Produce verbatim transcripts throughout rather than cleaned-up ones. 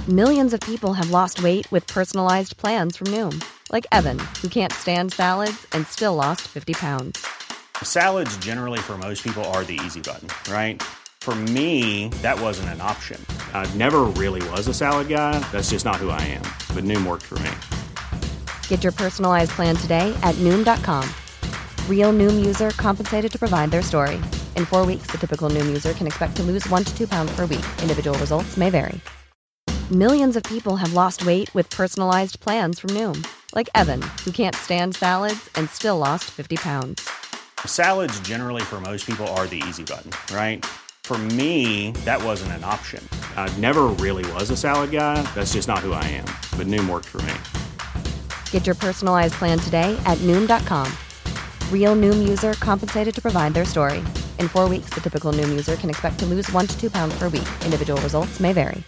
Millions of people have lost weight with personalized plans from Noom. Like Evan, who can't stand salads and still lost fifty pounds. Salads generally for most people are the easy button, right? For me, that wasn't an option. I never really was a salad guy. That's just not who I am. But Noom worked for me. Get your personalized plan today at Noom dot com. Real Noom user compensated to provide their story. In four weeks, the typical Noom user can expect to lose one to two pounds per week. Individual results may vary. Millions of people have lost weight with personalized plans from Noom. Like Evan, who can't stand salads and still lost fifty pounds. Salads generally for most people are the easy button, right? For me, that wasn't an option. I never really was a salad guy. That's just not who I am. But Noom worked for me. Get your personalized plan today at Noom dot com. Real Noom user compensated to provide their story. In four weeks, the typical Noom user can expect to lose one to two pounds per week. Individual results may vary.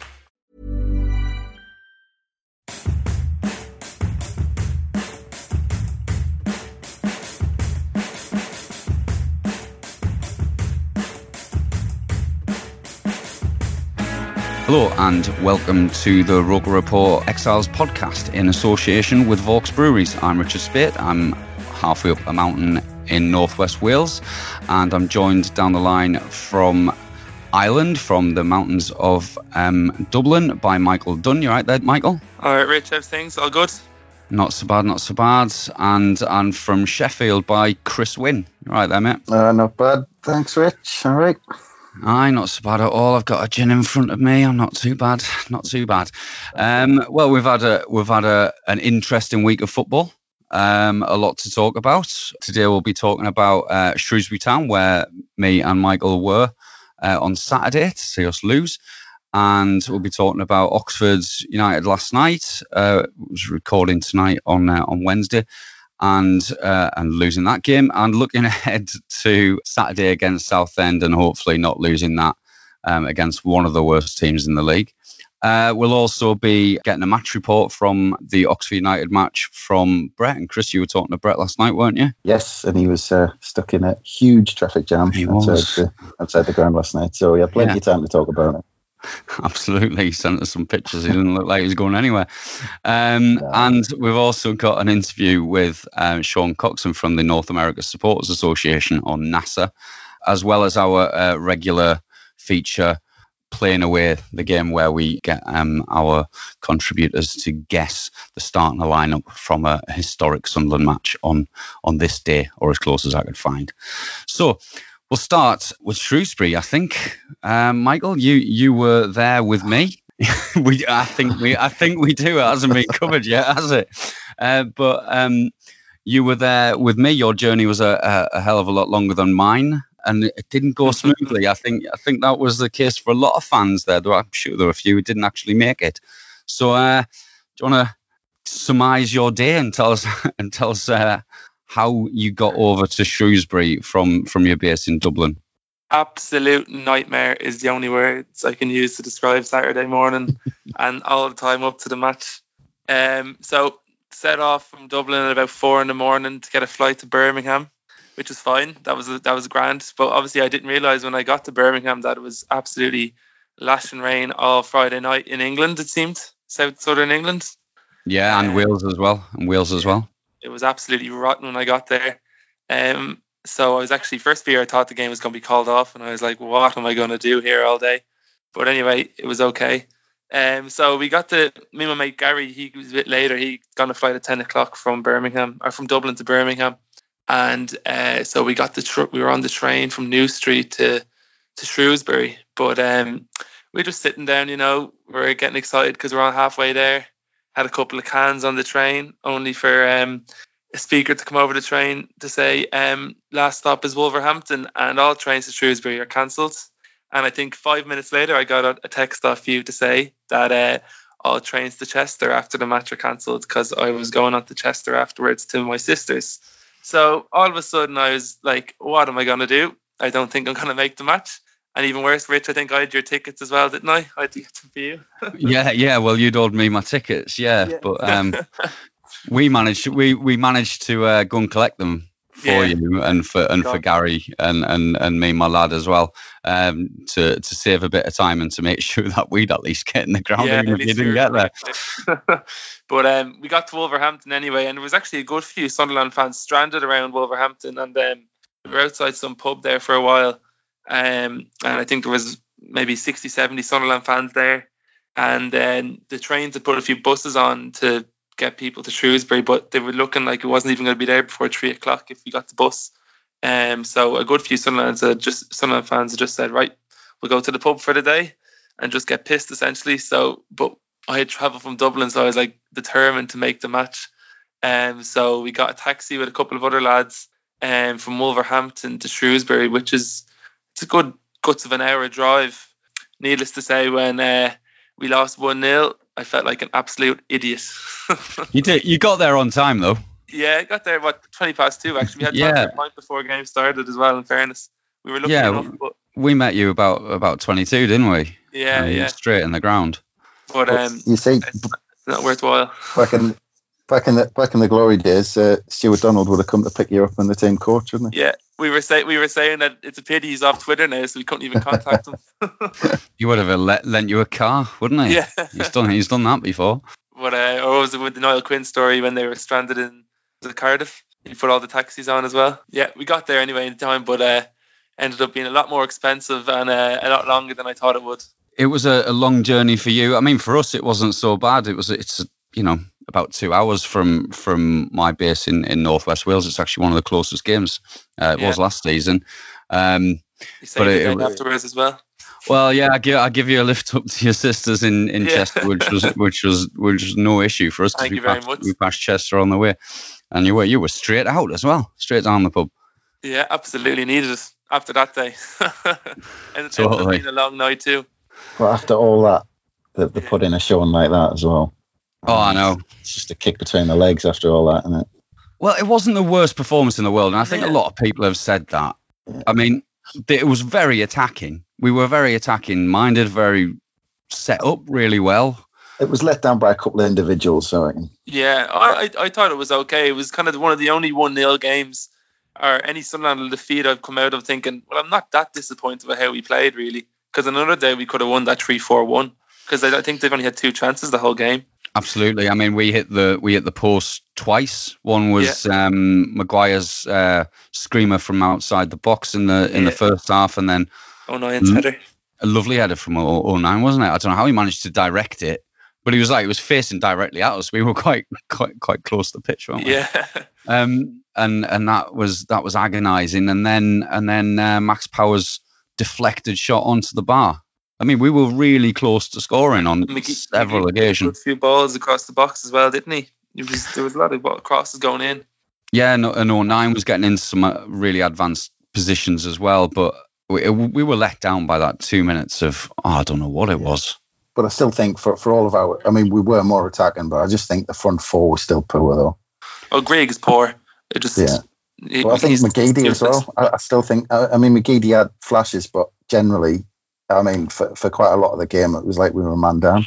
Hello and welcome to the Roker Report Exiles podcast in association with Vaux Breweries. I'm Richard Spate. I'm halfway up a mountain in northwest Wales, and I'm joined down the line from Ireland, from the mountains of um, Dublin, by Michael Dunn. You right there, Michael? All right, Rich, how's things? All good? Not so bad, not so bad. And and from Sheffield by Chris Wynn. You right there, mate? Uh, not bad. Thanks, Rich. All right. Aye, not so bad at all. I've got a gin in front of me. I'm not too bad, not too bad. Um, well, we've had a we've had a an interesting week of football. Um, a lot to talk about. Today we'll be talking about uh, Shrewsbury Town, where me and Michael were uh, on Saturday to see us lose, and we'll be talking about Oxford United last night. Uh, was recording tonight on uh, on Wednesday. And uh, and losing that game, and looking ahead to Saturday against Southend, and hopefully not losing that um, against one of the worst teams in the league. Uh, we'll also be getting a match report from the Oxford United match from Brett. And Chris, you were talking to Brett last night, weren't you? Yes, and he was uh, stuck in a huge traffic jam he outside was. the, outside the ground last night. So we had plenty Yeah. of time to talk about it. Absolutely. He sent us some pictures. He didn't look like he was going anywhere. Um, No. And we've also got an interview with um, Sean Coxon from the North America Supporters Association on NASA, as well as our uh, regular feature, Playing Away, the game where we get um, our contributors to guess the starting lineup from a historic Sunderland match on, on this day, or as close as I could find. So, we'll start with Shrewsbury, I think. Um, Michael, you you were there with me. we, I think we, I think we do. It hasn't been covered yet, has it? Uh, but um, you were there with me. Your journey was a, a, a hell of a lot longer than mine, and it didn't go smoothly. I think I think that was the case for a lot of fans there. Though I'm sure there were a few who didn't actually make it. So, uh, do you want to surmise your day and tell us and tell us? Uh, how you got over to Shrewsbury from, from your base in Dublin? Absolute nightmare is the only words I can use to describe Saturday morning and all the time up to the match. Um, so set off from Dublin at about four in the morning to get a flight to Birmingham, which was fine. That was that was grand. But obviously I didn't realise when I got to Birmingham that it was absolutely lashing rain all Friday night in England, it seemed. South Southern England. Yeah, and um, Wales as well. And Wales as well. It was absolutely rotten when I got there. Um, so I was actually, first beer, I thought the game was going to be called off. And I was like, what am I going to do here all day? But anyway, it was okay. Um, so we got to, me and my mate Gary, he was a bit later. He got a flight at ten o'clock from Birmingham, or from Dublin to Birmingham. And uh, so we got the tr- we were on the train from New Street to, to Shrewsbury. But um, we were just sitting down, you know, we we're getting excited because we're all halfway there. Had a couple of cans on the train, only for um, a speaker to come over the train to say, um, last stop is Wolverhampton and all trains to Shrewsbury are cancelled. And I think five minutes later, I got a text off you to say that uh, all trains to Chester after the match are cancelled because I was going on to Chester afterwards to my sister's. So all of a sudden, I was like, what am I going to do? I don't think I'm going to make the match. And even worse, Rich, I think I had your tickets as well, didn't I? I had to get them for you. yeah, yeah. Well, you'd owed me my tickets, yeah. yeah. But um, we managed we we managed to uh, go and collect them for Yeah. you and for and for God. Gary and, and, and me, my lad as well, um, to to save a bit of time and to make sure that we'd at least get in the ground Yeah, even at if you least we didn't were get there. there. But um, we got to Wolverhampton anyway, and there was actually a good few Sunderland fans stranded around Wolverhampton, and um, we were outside some pub there for a while, um, and I think there was maybe sixty, seventy Sunderland fans there, and then the trains had put a few buses on to get people to Shrewsbury, but they were looking like it wasn't even going to be there before three o'clock if we got the bus. Um, so a good few Sunderland, had just, Sunderland fans had just said, right, we'll go to the pub for the day and just get pissed essentially. So, but I had travelled from Dublin, so I was like determined to make the match. Um, so we got a taxi with a couple of other lads um, from Wolverhampton to Shrewsbury, which is it's a good guts of an hour drive. Needless to say, when uh, we lost one nil, I felt like an absolute idiot. You did. You got there on time though. Yeah, I got there what twenty past two. Actually, we had Yeah. time for a pint before game started as well. In fairness, we were lucky Yeah, enough. But We met you about about twenty-two, didn't we? yeah, Um, yeah. Straight in the ground. But um, You see, it's not worthwhile. back in back in the back in the glory days, uh, Stuart Donald would have come to pick you up in the team coach, wouldn't he? Yeah, we were saying we were saying that it's a pity he's off Twitter now, so we couldn't even contact him. You would have let, lent you a car, wouldn't he? Yeah. He's done. He's done that before. But uh, or was it with the Niall Quinn story when they were stranded in was it Cardiff? He put all the taxis on as well. Yeah, we got there anyway in time, but uh, ended up being a lot more expensive and uh, a lot longer than I thought it would. It was a, a long journey for you. I mean, for us, it wasn't so bad. It was. It's you know about two hours from from my base in in Northwest Wales. It's actually one of the closest games. Uh, it Yeah. was last season. Um, You But saved it- the it day was- afterwards as well. Well, yeah, I give I give you a lift up to your sisters in, in Yeah. Chester, which was which was which was no issue for us. 'cause Thank we you very passed, much. We passed Chester on the way, and you were you were straight out as well, straight down the pub. Yeah, absolutely needed it after that day. And it ended Totally. up being a long night too. But after all that, they, they put in a showing like that as well. Oh, I know. It's just a kick between the legs after all that, isn't it? Well, it wasn't the worst performance in the world, and I think Yeah. a lot of people have said that. I mean, it was very attacking. We were very attacking minded, very set up really well. It was let down by a couple of individuals, so I reckon. Yeah, I, I I thought it was okay. It was kind of one of the only one nil games or any Sunderland defeat I've come out of thinking, well, I'm not that disappointed with how we played, really. Because another day we could have won that three four one. Because I I think they've only had two chances the whole game. Absolutely. I mean, we hit the we hit the post twice. One was um, Maguire's uh, screamer from outside the box in the in the Yeah. first half, and then Oh, Nine's Mm. header. a lovely header from oh nine, wasn't it? I don't know how he managed to direct it, but he was like, it was facing directly at us. We were quite quite quite close to the pitch, weren't we? Yeah. Um, and and that was that was agonising. And then and then uh, Max Powers deflected shot onto the bar. I mean, we were really close to scoring on McGee- several McGee occasions. put a few balls across the box as well, didn't he? It was, there was a lot of ball- crosses going in. Yeah, and, and oh nine was getting into some uh, really advanced positions as well, but we, we were let down by that two minutes of oh, I don't know what it was. But I still think for, for all of our, I mean, we were more attacking, but I just think the front four was still poor, though. Oh, Greg is poor. It just. Yeah. he- Well, I think he's McGeady as useless. well. I, I still think, I, I mean, McGeady had flashes, but generally, I mean, for, for quite a lot of the game, it was like we were a man down.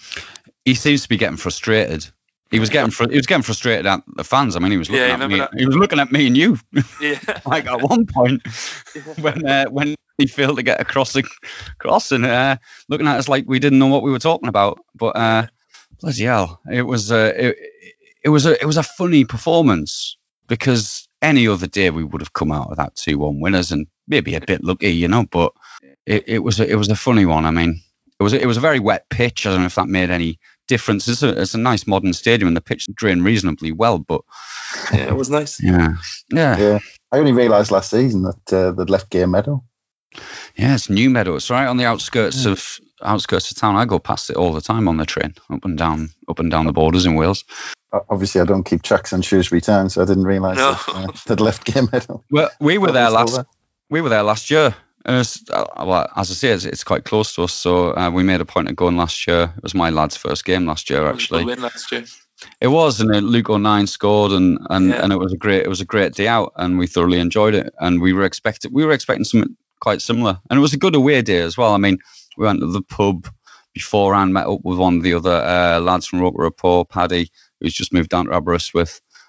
He seems to be getting frustrated. He was getting fr- he was getting frustrated at the fans. I mean, he was looking Yeah, at remember me. that? He was looking at me and you. Yeah. Like at one point when uh, when he failed to get across the cross and uh, looking at us like we didn't know what we were talking about. But uh, bloody hell, it was uh, it, it was a it was a funny performance because any other day we would have come out of that two one winners and maybe a bit lucky, you know. But it, it was a, it was a funny one. I mean, it was a, it was a very wet pitch. I don't know if that made any difference. It's a, it's a nice modern stadium and the pitch drained reasonably well. But Yeah, it was nice. yeah, yeah. Yeah. I only realised last season that uh, they'd left Gay Meadow. Yeah, it's New Meadow. It's right on the outskirts of outskirts of town. I go past it all the time on the train, up and down, up and down the borders in Wales. O- Obviously, I don't keep tracks on Shrewsbury Town, so I didn't realise No. that uh, they'd left Gay Meadow. Well, we were Thought there it was last. still We were there last year. And it's, uh, well, as I say, it's, it's quite close to us. So uh, we made a point of going last year. It was my lad's first game last year, It was a actually. good win last year. It was, and uh, Luke O'Nine scored, and and, Yeah. and it was a great it was a great day out, and we thoroughly enjoyed it. And we were expecting we were expecting something quite similar, and it was a good away day as well. I mean, we went to the pub beforehand, met up with one of the other uh, lads from Roker Rapport, Paddy, who's just moved down to Aberystwyth,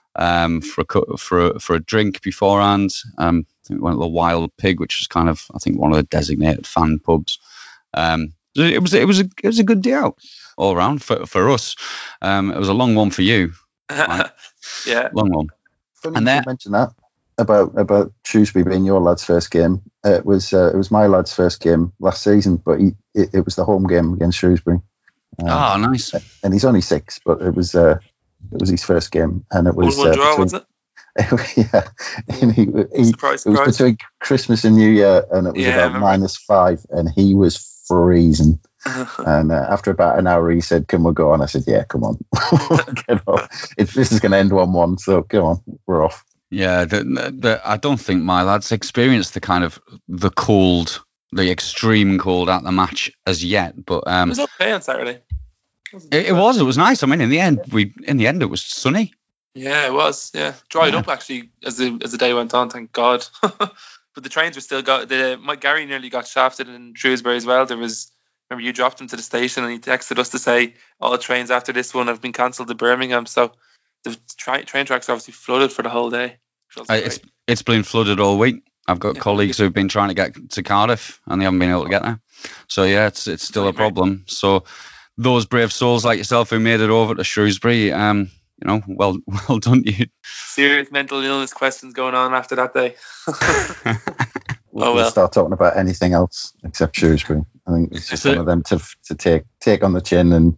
um, for a cu- for a, for a drink beforehand. Um, I think we went to the Wild Pig, which was kind of I think one of the designated fan pubs. Um, it was it was a it was a good day out all around for for us. Um, it was a long one for you. Right? Yeah, long one. Funny And you then- mentioned that about about Shrewsbury being your lad's first game. Uh, it was uh, it was my lad's first game last season, but he, it, it was the home game against Shrewsbury. Um, Ah, nice. And he's only six, but it was uh, it was his first game, and it was one one uh, draw, between- was it? yeah, and he, he, Surprise, it was surprise. between Christmas and New Year, and it was Yeah, I about remember. minus five, and he was freezing. And uh, after about an hour, he said, "Can we go on?" I said, "Yeah, come on, get off. It's, this is going to end one-one, so come on, we're off." Yeah, the, the, I don't think my lads experienced the kind of the cold, the extreme cold at the match as yet. But It um, was okay on Saturday. Wasn't it, too it bad. was, it was nice. I mean, in the end, we in the end it was sunny. Yeah, it was. Yeah, dried Yeah. up actually as the as the day went on. Thank God. But the trains were still got. The my Gary nearly got shafted in Shrewsbury as well. There was. Remember, you dropped him to the station, and he texted us to say all trains after this one have been cancelled to Birmingham. So the tra- train tracks are obviously flooded for the whole day. which was Uh, great. it's it's been flooded all week. I've got Yeah. colleagues who've been trying to get to Cardiff and they haven't been able to get there. So yeah, it's it's still a Nightmare. problem. So those brave souls like yourself who made it over to Shrewsbury, um, you know, well well done to you. Serious mental illness questions going on after that day. We'll, Oh, we'll well. start talking about anything else except Shrewsbury. I think it's just That's one it. of them to to take take on the chin and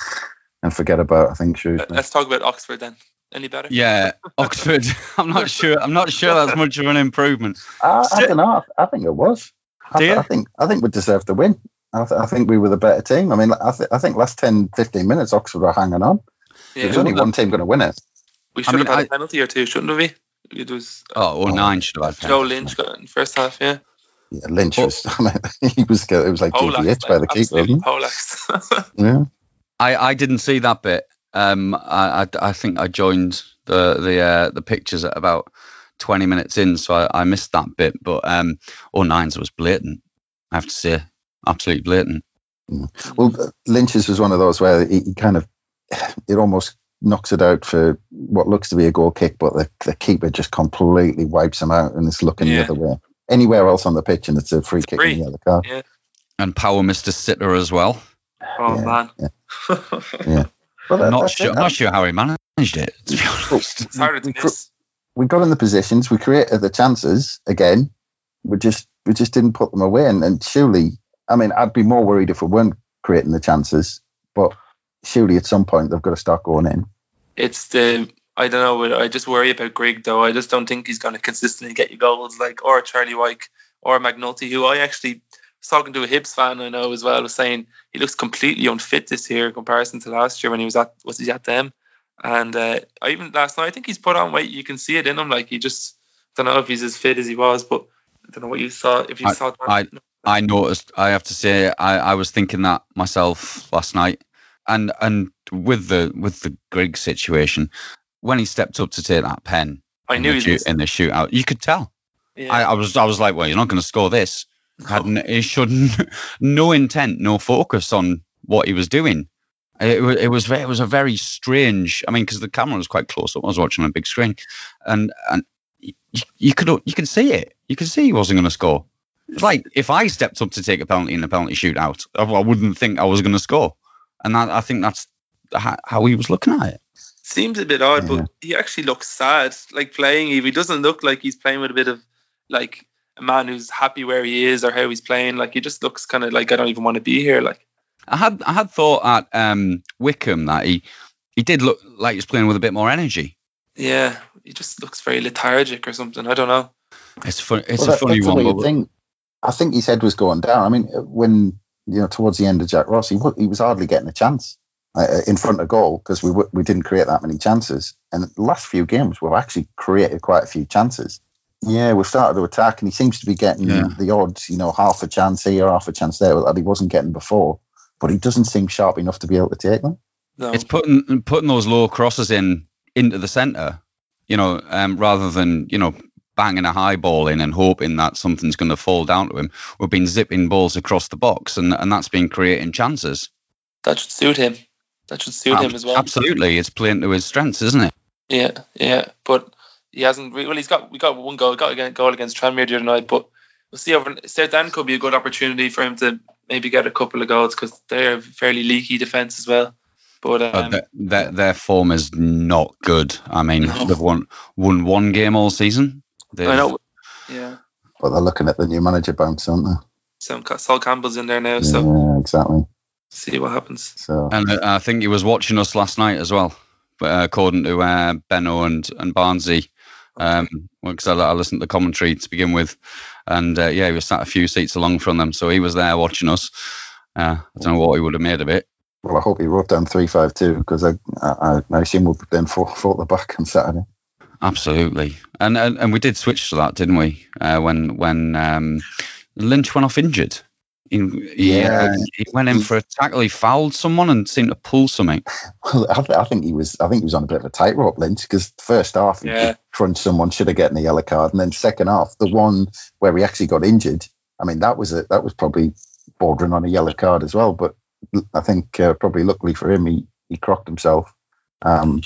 and forget about. I think Shrewsbury. Let's talk about Oxford then. Any better? Yeah, Oxford. I'm not sure. I'm not sure that's much of an improvement. I, I don't know. I, I think it was. I, Do you? I think I think we deserved the win. I, th- I think we were the better team. I mean, I, th- I think last ten, fifteen minutes Oxford were hanging on. Yeah, There's only one team going to win it. We should I mean, have had I- a penalty or two, shouldn't we? It was Oh, oh nine should have had. Joe Lynch got it in the first half. Yeah, Yeah, Lynch Oh. was. I mean, he was. It was like G P H Polax, by the like, keeper, absolutely wasn't Polax. it? Yeah. I, I didn't see that bit. Um, I, I, I think I joined the the uh, the pictures at about twenty minutes in, so I, I missed that bit. But um, oh nines was blatant. I have to say, absolutely blatant. Well, uh, Lynch's was one of those where he, he kind of it almost knocks it out for what looks to be a goal kick, but the, the keeper just completely wipes him out and it's looking Yeah. the other way. Anywhere else on the pitch and it's a free kick free. in the other card. Yeah. And power Mister Sitter as well. Oh Yeah, man, yeah. Well, that- I'm not that's sure. it. I'm not sure how he managed it. To be honest. it's harder to We- we- miss. We got in the positions, we created the chances again. We just we just didn't put them away. And, and surely, I mean, I'd be more worried if we weren't creating the chances. But surely at some point they've got to start going in. It's the I don't know. but I just worry about Grigg though. I just don't think he's going to consistently get you goals like or Charlie Wyke or McNulty, who I actually was talking to a Hibs fan I know as well, was saying he looks completely unfit this year in comparison to last year when he was at was he at them. And uh, I even last night I think he's put on weight. You can see it in him. Like he just don't know if he's as fit as he was, but I don't know what you saw. If you I- saw that, I- I noticed. I have to say, I, I was thinking that myself last night, and and with the with the Grigg situation, when he stepped up to take that pen I in knew the, he's shoot, missing. in the shootout, you could tell. Yeah. I, I was I was like, well, he's not going to score this. Had n- he shouldn't. No intent, no focus on what he was doing. It was it was very, it was a very strange. I mean, because the camera was quite close up. I was watching on a big screen, and and you, you could you could see it. You could see he wasn't going to score. It's like if I stepped up to take a penalty in a penalty shootout, I, I wouldn't think I was going to score. And that, I think that's how, how he was looking at it. Seems a bit odd, Yeah. but he actually looks sad, like playing. He doesn't look like he's playing with a bit of like a man who's happy where he is or how he's playing. Like he just looks kind of like I don't even want to be here. Like I had I had thought at um, Wickham that he he did look like he was playing with a bit more energy. yeah, he just looks very lethargic or something. I don't know. It's fun. It's Well, a that- funny that's the one, weird but thing. I think his head was going down. I mean, when you know towards the end of Jack Ross, he wa- he was hardly getting a chance uh, in front of goal because we w- we didn't create that many chances. And the last few games, we've actually created quite a few chances. Yeah, we've started to attack, and he seems to be getting Yeah. the odds. You know, half a chance here, half a chance there that he wasn't getting before. But he doesn't seem sharp enough to be able to take them. No, it's putting putting those low crosses in into the centre, you know, um, rather than you know banging a high ball in and hoping that something's going to fall down to him. We've been zipping balls across the box, and and that's been creating chances. that should suit him. That should suit him as well. Absolutely, it's playing to his strengths, isn't it? Yeah, yeah, but he hasn't. Well, he's got we got one goal, got a goal against Tranmere the other night, but we'll see. Over South End could be a good opportunity for him to maybe get a couple of goals because they're a fairly leaky defence as well. But um, uh, their, their their form is not good. I mean, no. they've won won one game all season. They've, I know. Yeah. But they're looking at the new manager bounce, aren't they? So Sol Campbell's in there now, so yeah, exactly. See what happens. So, and uh, I think he was watching us last night as well, uh, according to uh, Benno and and Barnesy. Um, because I, I listened to the commentary to begin with, and uh, yeah, he was sat a few seats along from them, so he was there watching us. Uh, I don't know what he would have made of it. Well, I hope he wrote down three five two because I, I I assume we'll then fought, fought the back on Saturday. Absolutely, and and, and we did switch to that, didn't we? Uh, when when um, Lynch went off injured. He, he, yeah, uh, he went in for a tackle. He fouled someone and seemed to pull something. Well, I, th- I think he was. I think he was on a bit of a tightrope, Lynch, because first half he yeah. crunched someone, should have gotten a yellow card, and then second half, the one where he actually got injured. I mean, that was a, that was probably bordering on a yellow card as well. But I think uh, probably luckily for him, he he crocked himself um,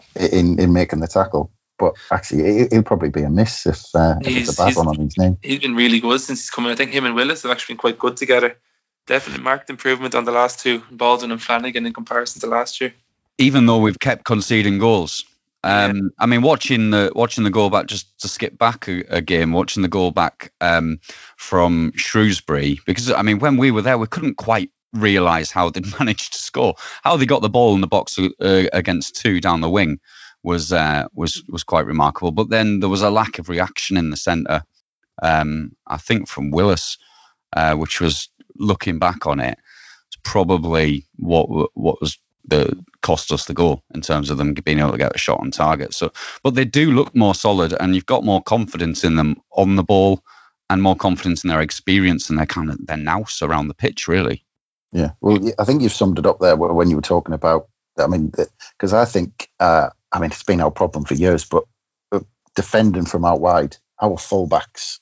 in in making the tackle. But actually, it, it'll probably be a miss if, uh, if it's a bad one on his name. He's been really good since he's come in. I think him and Willis have actually been quite good together. Definitely marked improvement on the last two, Baldwin and Flanagan, in comparison to last year. Even though we've kept conceding goals. Um, yeah. I mean, watching the watching the goal back, just to skip back a, a game, watching the goal back um, from Shrewsbury, because, I mean, when we were there, we couldn't quite realise how they'd managed to score. How they got the ball in the box uh, against two down the wing was uh, was was quite remarkable. But then there was a lack of reaction in the centre, um, I think from Willis, uh, which was, looking back on it, it's probably what what was the cost us the goal in terms of them being able to get a shot on target. So, but they do look more solid, and you've got more confidence in them on the ball, and more confidence in their experience and their kind of their nous around the pitch, really. Yeah, well, I think you've summed it up there when you were talking about. I mean, because I think. Uh, I mean, it's been our problem for years, but defending from out wide, our fullbacks.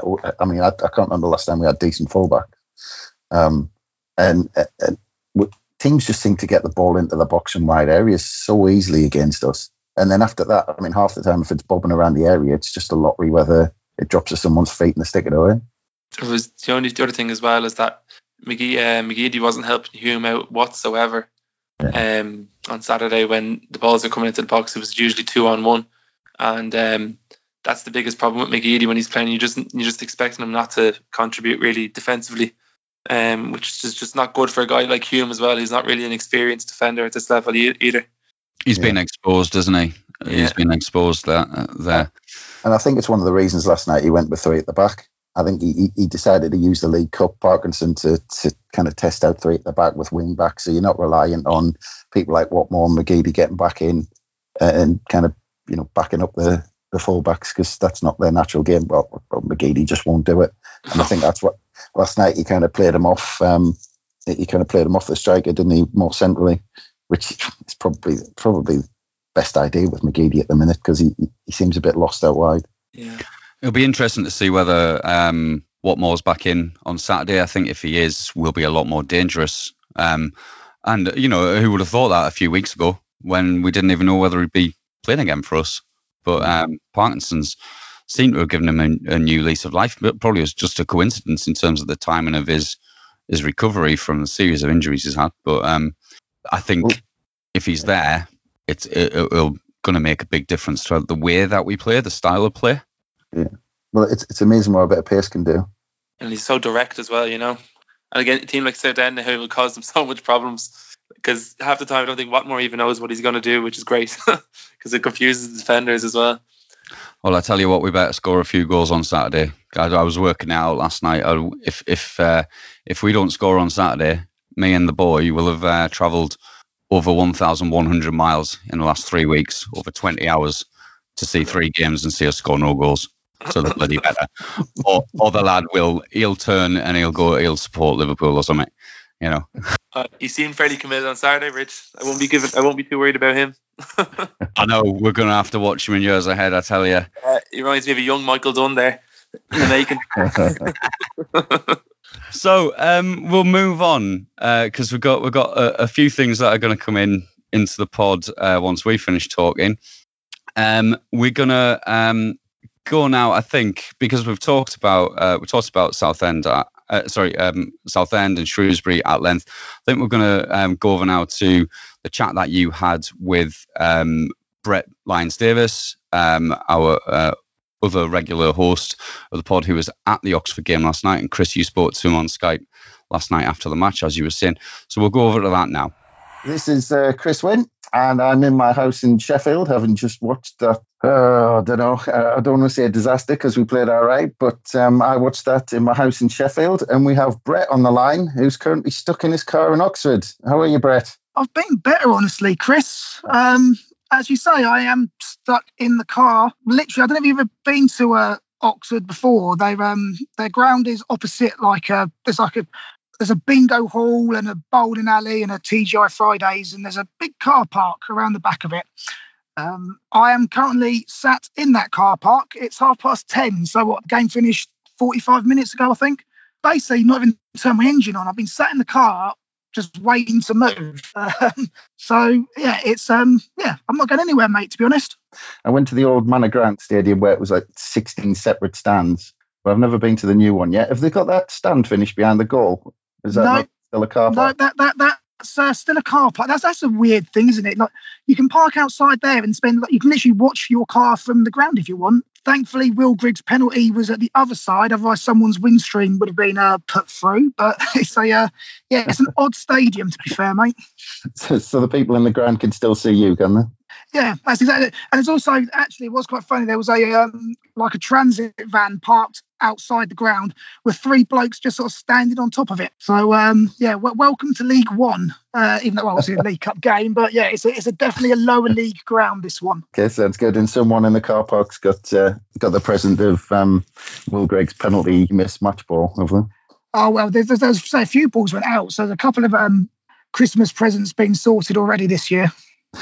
I mean, I, I can't remember the last time we had decent fullbacks. Um, and, and teams just seem to get the ball into the box and wide areas so easily against us. And then after that, I mean, half the time, if it's bobbing around the area, it's just a lottery whether it drops to someone's feet and they stick it away. It was the only the other thing as well is that McGee, uh, McGeady wasn't helping Hume out whatsoever. Yeah. Um, on Saturday when the balls are coming into the box, it was usually two on one, and um, that's the biggest problem with McGeady when he's playing. You just you're just expecting him not to contribute really defensively, um, which is just not good for a guy like Hume as well. He's not really an experienced defender at this level either. He's yeah. been exposed, isn't he? Yeah. He's been exposed there, uh, there. And I think it's one of the reasons last night he went with three at the back. I think he, he decided to use the League Cup, Parkinson, to, to kind of test out three at the back with wing backs. So you're not reliant on people like Watmore and McGeady getting back in and kind of, you know, backing up the, the full backs because that's not their natural game. Well, well, McGeady just won't do it. And I think that's what last night he kind of played him off. Um, he kind of played him off the striker, didn't he, more centrally, which is probably probably the best idea with McGeady at the minute because he, he seems a bit lost out wide. Yeah. It'll be interesting to see whether um, Watmore's back in on Saturday. I think if he is, we'll be a lot more dangerous. Um, and, you know, who would have thought that a few weeks ago when we didn't even know whether he'd be playing again for us. But um, Parkinson's seemed to have given him a, a new lease of life, but probably it was just a coincidence in terms of the timing of his his recovery from the series of injuries he's had. But um, I think Ooh. if he's there, it's it, it'll going to make a big difference to the way that we play, the style of play. Yeah, well, it's it's amazing what a bit of pace can do. And he's so direct as well, you know. And again, a team like South End who will cause them so much problems because half the time I don't think Watmore even knows what he's going to do, which is great because it confuses the defenders as well. Well, I tell you what, we better score a few goals on Saturday. I, I was working out last night. I, if if uh, if we don't score on Saturday, me and the boy will have uh, travelled over one thousand one hundred miles in the last three weeks, over twenty hours, to see three games and see us score no goals. So the bloody better. Or, or the lad will, he'll turn and he'll go, he'll support Liverpool or something, you know. Uh, he seemed fairly committed on Saturday, Rich. I won't be given, I won't be too worried about him. I know, we're going to have to watch him in years ahead, I tell you. Uh, he reminds me of a young Michael Dunn there in the making. So um, we'll move on because uh, we've got we've got a, a few things that are going to come in into the pod uh, once we finish talking. Um, we're gonna um, go now, I think, because we've talked about uh, we talked about Southend, uh, uh, sorry, um, Southend and Shrewsbury at length. I think we're gonna um, go over now to the chat that you had with um, Brett Lyons Davis, um, our uh, other regular host of the pod, who was at the Oxford game last night. And Chris, you spoke to him on Skype last night after the match, as you were saying. So we'll go over to that now. This is uh, Chris Wynn, and I'm in my house in Sheffield, having just watched that. Uh, I don't know. Uh, I don't want to say a disaster because we played all right, but um, I watched that in my house in Sheffield, and we have Brett on the line, who's currently stuck in his car in Oxford. How are you, Brett? I've been better, honestly, Chris. Um, as you say, I am stuck in the car. Literally, I don't know if you've ever been to uh, Oxford before. They um, their ground is opposite, like a there's like a there's a bingo hall and a bowling alley and a T G I Fridays, and there's a big car park around the back of it. Um, I am currently sat in that car park. It's half past ten, so what? The game finished forty-five minutes ago, I think. Basically, not even turned my engine on. I've been sat in the car, just waiting to move. Um, so yeah, it's um yeah, I'm not going anywhere, mate, to be honest. I went to the old Manor Grant Stadium where it was like sixteen separate stands, but I've never been to the new one yet. Have they got that stand finished behind the goal? Is that no, not still a car park? No, that that that's uh, still a car park. That's that's a weird thing, isn't it? Like, you can park outside there and spend. Like, you can literally watch your car from the ground if you want. Thankfully, Will Griggs' penalty was at the other side. Otherwise, someone's windscreen would have been uh, put through. But it's a uh, yeah, it's an odd stadium, to be fair, mate. So, so the people in the ground can still see you, can they? Yeah, that's exactly it. And it's also, actually, it was quite funny. There was a um, like a transit van parked outside the ground with three blokes just sort of standing on top of it. So um, yeah, w- welcome to League One. Uh, even though well, obviously a League Cup game, but yeah, it's a, it's a definitely a lower league ground, this one. Okay, sounds good. And someone in the car park's got uh, got the present of um, Will Gregg's penalty missed match ball, have they? Oh well, there's, there's, there's say a few balls went out, so there's a couple of um, Christmas presents being sorted already this year.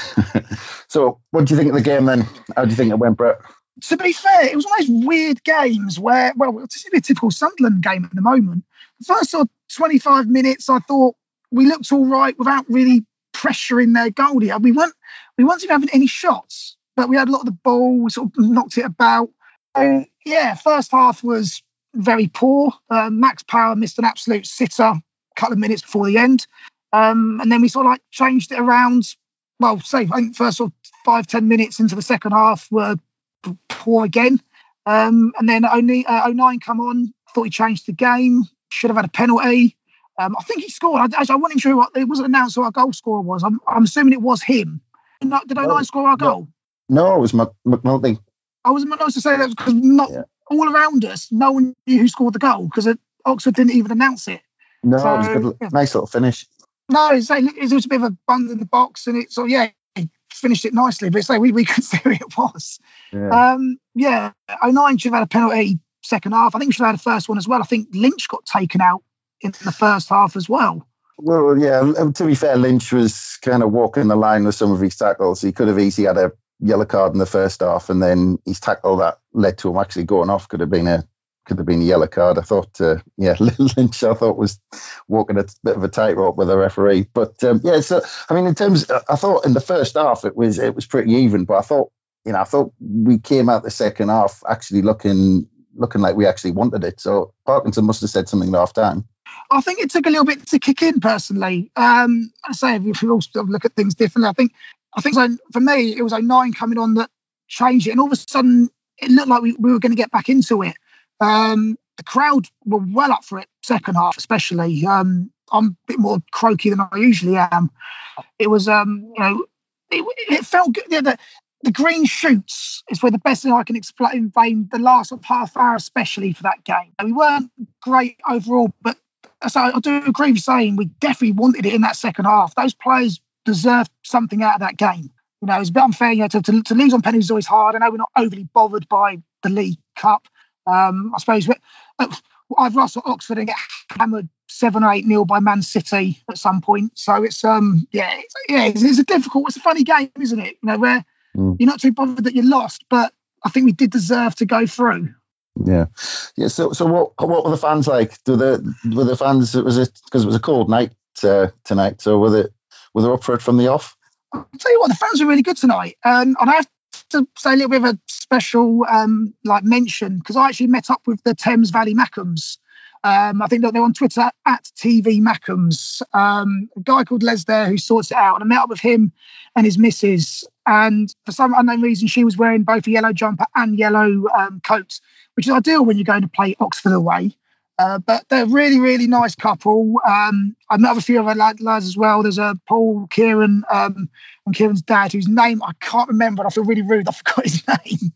So, what do you think of the game then? How do you think it went, Brett? To be fair, it was one of those weird games where, well, it's a typical Sunderland game at the moment. The first sort of twenty-five minutes, I thought we looked all right without really pressuring their goalie. We weren't, we weren't even having any shots, but we had a lot of the ball. We sort of knocked it about. So, yeah, first half was very poor. Uh, Max Power missed an absolute sitter a couple of minutes before the end. Um, and then we sort of like changed it around. Well, say, I think first sort of five, ten minutes into the second half were poor again. Um, and then only uh, oh nine come on, thought he changed the game, should have had a penalty. Um, I think he scored. I, I wasn't sure what, it wasn't announced who our goal scorer was. I'm, I'm assuming it was him. Did oh nine no, score our goal? No, it was Mc, McNulty. I was supposed to say that because not yeah. all around us, no one knew who scored the goal because Oxford didn't even announce it. No, so, it was a good, yeah. nice little finish. No, it's like, it was a bit of a bung in the box, and it so yeah, he finished it nicely. But it's like we we could see who it was. Yeah, um, yeah. oh nine should have had a penalty second half. I think we should have had a first one as well. I think Lynch got taken out in the first half as well. Well, yeah. To be fair, Lynch was kind of walking the line with some of his tackles. He could have easily had a yellow card in the first half, and then his tackle that led to him actually going off could have been a. Could have been a yellow card. I thought, uh, yeah, Lynch, I thought was walking a bit of a tightrope with the referee. But um, yeah, so I mean, in terms, I thought in the first half it was it was pretty even. But I thought, you know, I thought we came out the second half actually looking looking like we actually wanted it. So Parkinson must have said something at half time. I think it took a little bit to kick in personally. Um, I say if we all sort of look at things differently, I think I think so, for me it was oh nine coming on that changed it, and all of a sudden it looked like we, we were going to get back into it. Um, the crowd were well up for it, second half especially. Um, I'm a bit more croaky than I usually am. It was, um, you know, it, it felt good. Yeah, the, the green shoots is where the best thing I can explain. The last sort of half hour, especially for that game, we weren't great overall, but so I do agree with saying we definitely wanted it in that second half. Those players deserved something out of that game. You know, it's a bit unfair. You know, to, to, to lose on penalties is always hard. I know we're not overly bothered by the League Cup. Um, I suppose I've lost at Oxford and get hammered seven or eight nil by Man City at some point. So it's um yeah it's, yeah it's, it's a difficult, it's a funny game, isn't it? You know, where mm. you're not too bothered that you lost, but I think we did deserve to go through. Yeah, yeah. So so what what were the fans like? Do the were the fans? Was it because it was a cold night uh, tonight? So were they were they up for it from the off? I'll tell you what, the fans were really good tonight, and I have to say a little bit of a special um, like mention, because I actually met up with the Thames Valley Mackems. Um, I think that they're on Twitter at T V Mackems. Um, a guy called Les there who sorts it out. And I met up with him and his missus. And for some unknown reason, she was wearing both a yellow jumper and yellow um, coat, which is ideal when you're going to play Oxford away. Uh, but they're a really, really nice couple. Um, I met up with a few other lads as well. There's a Paul, Kieran, um, and Kieran's dad, whose name I can't remember. And I feel really rude. I forgot his name.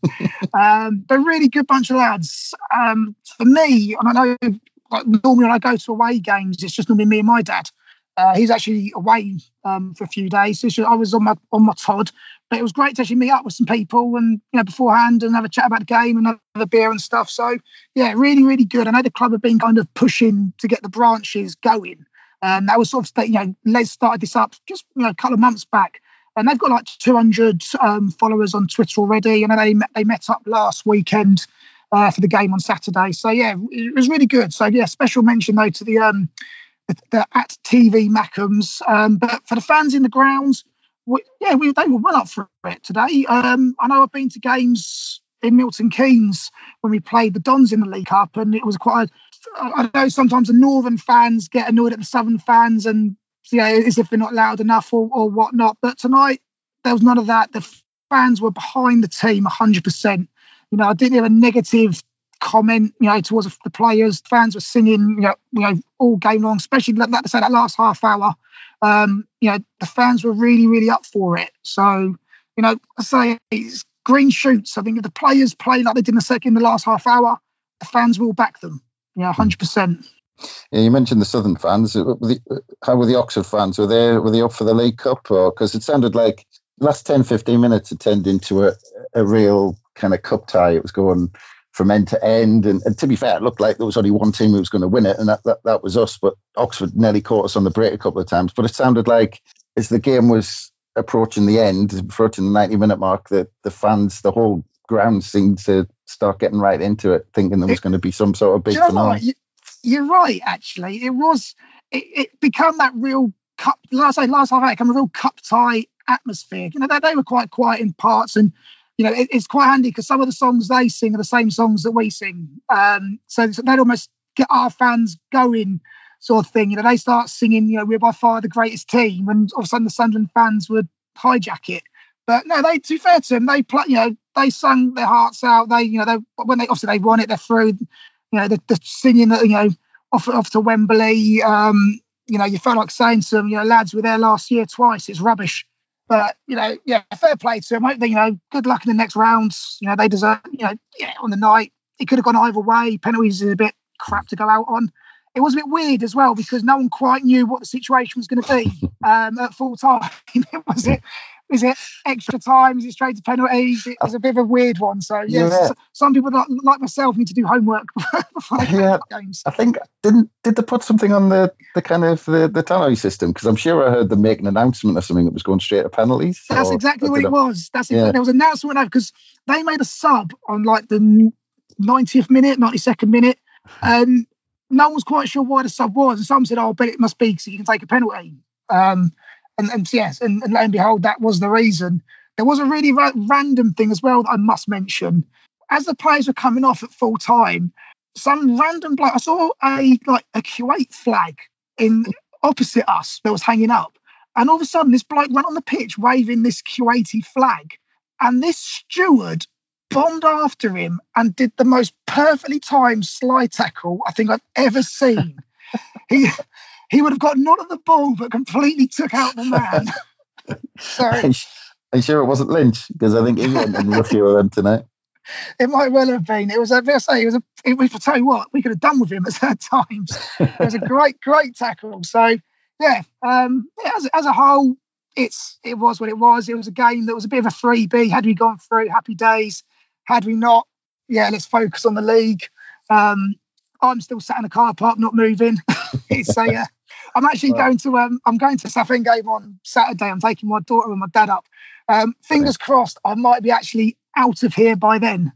um, they're a really good bunch of lads. Um, for me, and I know like, normally when I go to away games, it's just normally me and my dad. Uh, he's actually away um, for a few days. So just, I was on my on my Todd, but it was great to actually meet up with some people and you know beforehand and have a chat about the game and have a beer and stuff. So yeah, really really good. I know the club have been kind of pushing to get the branches going. Um, that was sort of you know Les started this up just you know a couple of months back, and they've got like two hundred um, followers on Twitter already. And they met, they met up last weekend uh, for the game on Saturday. So yeah, it was really good. So yeah, special mention though to the. Um, The, at T V Mackems, um, but for the fans in the grounds, we, yeah, we, they were well up for it today. Um, I know I've been to games in Milton Keynes when we played the Dons in the League Cup, and it was quite. I know sometimes the northern fans get annoyed at the southern fans, and you know, as if they're not loud enough or, or whatnot. But tonight there was none of that. The fans were behind the team one hundred percent. You know, I didn't hear a negative comment, you know, towards the players. Fans were singing, you know, you know, all game long, especially like I say that last half hour. Um, you know, the fans were really, really up for it. So, you know, I say it's green shoots. I think if the players play like they did in the second, in the last half hour, the fans will back them. You know, one hundred percent. Yeah, you mentioned the Southern fans. How were the Oxford fans? Were they were they up for the League Cup? Or because it sounded like the last ten, fifteen minutes it turned into a, a real kind of cup tie. It was going from end to end. And, and to be fair, it looked like there was only one team who was going to win it, and that, that, that was us. But Oxford nearly caught us on the break a couple of times. But it sounded like as the game was approaching the end, approaching the ninety-minute mark, that the fans, the whole ground seemed to start getting right into it, thinking there was going to be some sort of big finale. You, you're right, actually. It was, it, it became that real cup, last, last half, it became a real cup tie atmosphere. You know, they, they were quite quiet in parts, and you know, it, it's quite handy because some of the songs they sing are the same songs that we sing. Um, so, so they'd almost get our fans going, sort of thing. You know, they start singing, you know, we're by far the greatest team, and all of a sudden the Sunderland fans would hijack it. But no, they, to be fair to them, they play, you know, they sung their hearts out. They, you know, they when they obviously they won it, they're through. You know, the, the singing, you know, off off to Wembley. Um, you know, you felt like saying to them, you know, lads, were there last year twice. It's rubbish. But, you know, yeah, fair play to them. I hope they, you know, good luck in the next rounds. You know, they deserve, you know, yeah, on the night. It could have gone either way. Penalties is a bit crap to go out on. It was a bit weird as well because no one quite knew what the situation was going to be um, at full time. was it was it extra time? Is it straight to penalties? It was a bit of a weird one. So, yes, yeah. so, some people like, like myself need to do homework before they yeah, play games. I think, didn't did they put something on the, the kind of the, the penalty system? Because I'm sure I heard them make an announcement or something that was going straight to penalties. That's or, exactly what it was. That's yeah. it. There was an announcement because they made a sub on like the ninetieth minute, ninety-second minute. Um, no one was quite sure why the sub was. And some said, oh, but it must be so you can take a penalty. Um, and, and yes, and, and lo and behold, that was the reason. There was a really ra- random thing as well that I must mention. As the players were coming off at full time, some random bloke, I saw a like a Kuwait flag in opposite us that was hanging up. And all of a sudden, this bloke went on the pitch waving this Kuwaiti flag. And this steward bombed after him and did the most perfectly timed slide tackle I think I've ever seen. he he would have got none of the ball, but completely took out the man. So, I'm sure it wasn't Lynch, because I think England did a few of them tonight. It might well have been. It was a I say it was a. It, we tell you what, we could have done with him at certain times. It was a great, great tackle. So yeah, um, yeah as as a whole, it's it was what it was. It was a game that was a bit of a freebie. Had we gone through, happy days. Had we not, yeah, let's focus on the league. Um, I'm still sat in the car park, not moving. it's a, uh, I'm actually going to um, I'm going to Southend game on Saturday. I'm taking my daughter and my dad up. Um, fingers crossed, I might be actually out of here by then.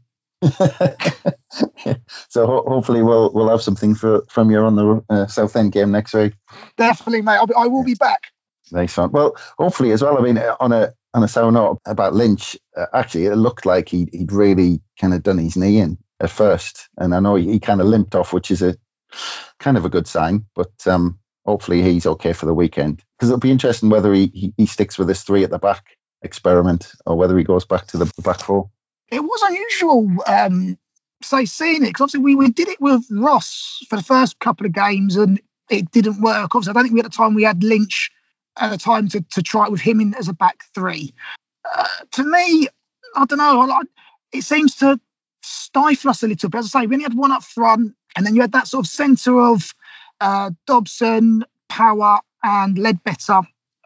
So ho- hopefully we'll we'll have something for, from you on the uh, Southend game next week. Definitely, mate. I'll be, I will be back. Nice one. Well, hopefully as well. I mean, on a on a sour note about Lynch, uh, actually, it looked like he, he'd really kind of done his knee in at first. And I know he, he kind of limped off, which is a kind of a good sign. But um, hopefully he's okay for the weekend. Because it'll be interesting whether he, he, he sticks with his three at the back experiment or whether he goes back to the back four. It was unusual, um, say, seeing it. Because obviously we, we did it with Ross for the first couple of games and it didn't work. Obviously, I don't think we at the time we had Lynch at the time to, to try it with him in as a back three. Uh, to me, I don't know. I, it seems to stifle us a little bit. As I say, we only had one up front, and then you had that sort of centre of uh, Dobson, Power, and Ledbetter.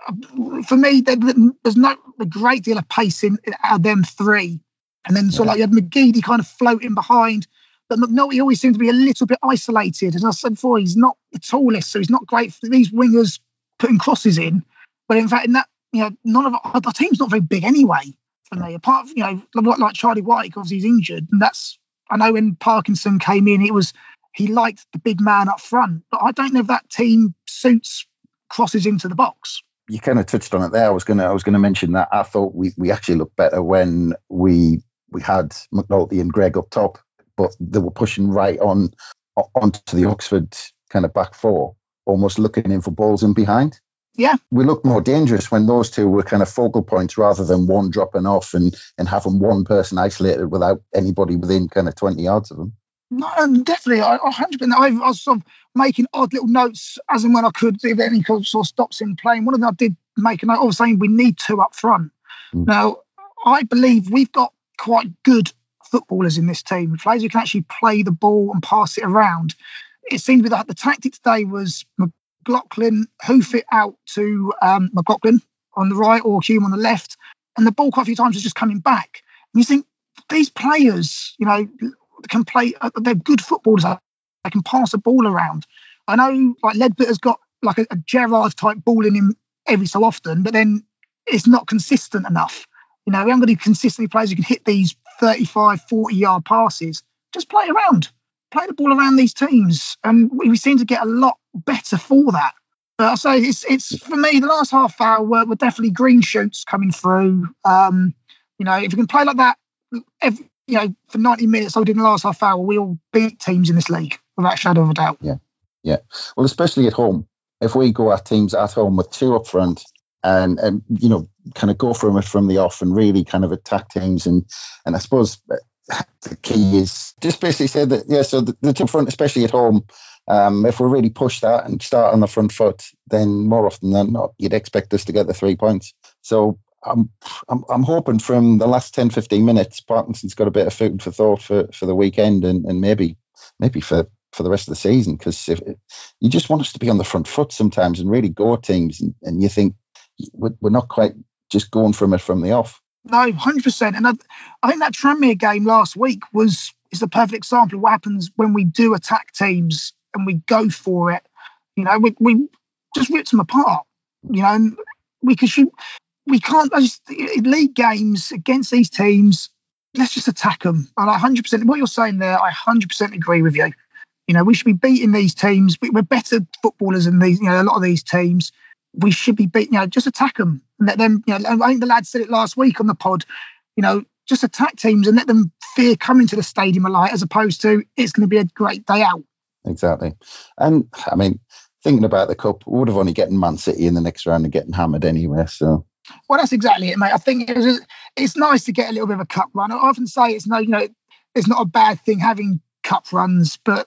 For me, there, there's not a great deal of pace in out of them three. And then sort of like you had McGeady kind of floating behind, but McNulty always seemed to be a little bit isolated. As I said before, he's not the tallest, so he's not great for these wingers putting crosses in. But in fact, in that, you know, none of our, our team's not very big anyway for me. Apart from, you know, like Charlie White, because he's injured, and that's, I know when Parkinson came in, it was he liked the big man up front, but I don't know if that team suits crosses into the box. You kind of touched on it there. I was gonna I was gonna mention that I thought we, we actually looked better when we we had McNulty and Greg up top, but they were pushing right on onto the Oxford kind of back four, almost looking in for balls in behind. Yeah. We looked more dangerous when those two were kind of focal points rather than one dropping off and, and having one person isolated without anybody within kind of twenty yards of them. No, definitely. I, I one hundred percent. I was sort of making odd little notes as and when I could, if any sort of stops in playing. One of them I did make a note of saying we need two up front. Mm. Now, I believe we've got quite good footballers in this team, players who can actually play the ball and pass it around. It seemed to be that the tactic today was McLaughlin hoof it out to um, McLaughlin on the right or Hume on the left, and the ball quite a few times was just coming back. And you think these players, you know, can play. They're good footballers. They can pass the ball around. I know, like Ledbetter's got like a, a Gerrard type ball in him every so often, but then it's not consistent enough. You know, we haven't got any consistently players who can hit these thirty-five, forty yard passes. Just play around. Play the ball around these teams, and we seem to get a lot better for that. But I say it's it's for me the last half hour were, were definitely green shoots coming through. Um, you know, if you can play like that, every, you know, for ninety minutes, I did in the last half hour, we all beat teams in this league without a shadow of a doubt. Yeah, yeah. Well, especially at home, if we go at teams at home with two up front and and you know, kind of go from it from the off and really kind of attack teams, and and I suppose the key is just basically say that, yeah, so the, the two front, especially at home, um, if we really push that and start on the front foot, then more often than not, you'd expect us to get the three points. So I'm I'm, I'm hoping from the last ten, fifteen minutes, Parkinson's got a bit of food for thought for, for the weekend and, and maybe maybe for, for the rest of the season, because if you just want us to be on the front foot sometimes and really go at teams, and, and you think we're, we're not quite just going from it from the off. No, one hundred percent. And I, I think that Tranmere game last week was is the perfect example of what happens when we do attack teams and we go for it. You know, we we just ripped them apart. You know, and we could shoot. We can't. I just, league games against these teams, let's just attack them. And I one hundred percent, what you're saying there, I one hundred percent agree with you. You know, we should be beating these teams. We're better footballers than these. You know, a lot of these teams. We should be beating. You know, just attack them and let them. You know, I think the lads said it last week on the pod. You know, just attack teams and let them fear coming to the stadium a lot, as opposed to it's going to be a great day out. Exactly. And I mean, thinking about the cup, we would have only getting Man City in the next round and getting hammered anyway. So. Well, that's exactly it, mate. I think it was, it's nice to get a little bit of a cup run. I often say it's no, you know, it's not a bad thing having cup runs, but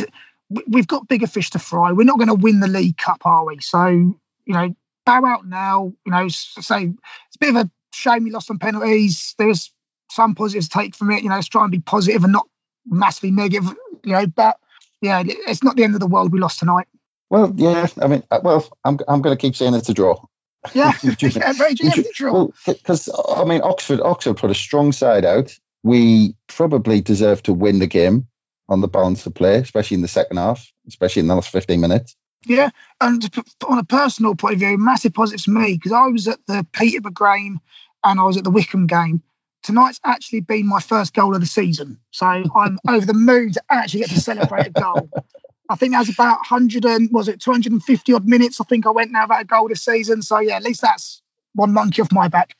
we've got bigger fish to fry. We're not going to win the League Cup, are we? So, you know, bow out now. You know, say it's a bit of a shame we lost on penalties. There's some positives to take from it. You know, let's try and be positive and not massively negative. You know, but yeah, it's not the end of the world. We lost tonight. Well, yeah. I mean, well, I'm I'm going to keep saying it's a draw. Yeah, yeah, very neutral. Because well, I mean, Oxford, Oxford put a strong side out. We probably deserve to win the game on the balance of play, especially in the second half, especially in the last fifteen minutes. Yeah, and on a personal point of view, massive positive for me, because I was at the Peterborough game and I was at the Wickham game. Tonight's actually been my first goal of the season, so I'm over the moon to actually get to celebrate a goal. I think that was about one hundred and was it two hundred fifty odd minutes. I think I went now about a goal this season. So yeah, at least that's one monkey off my back.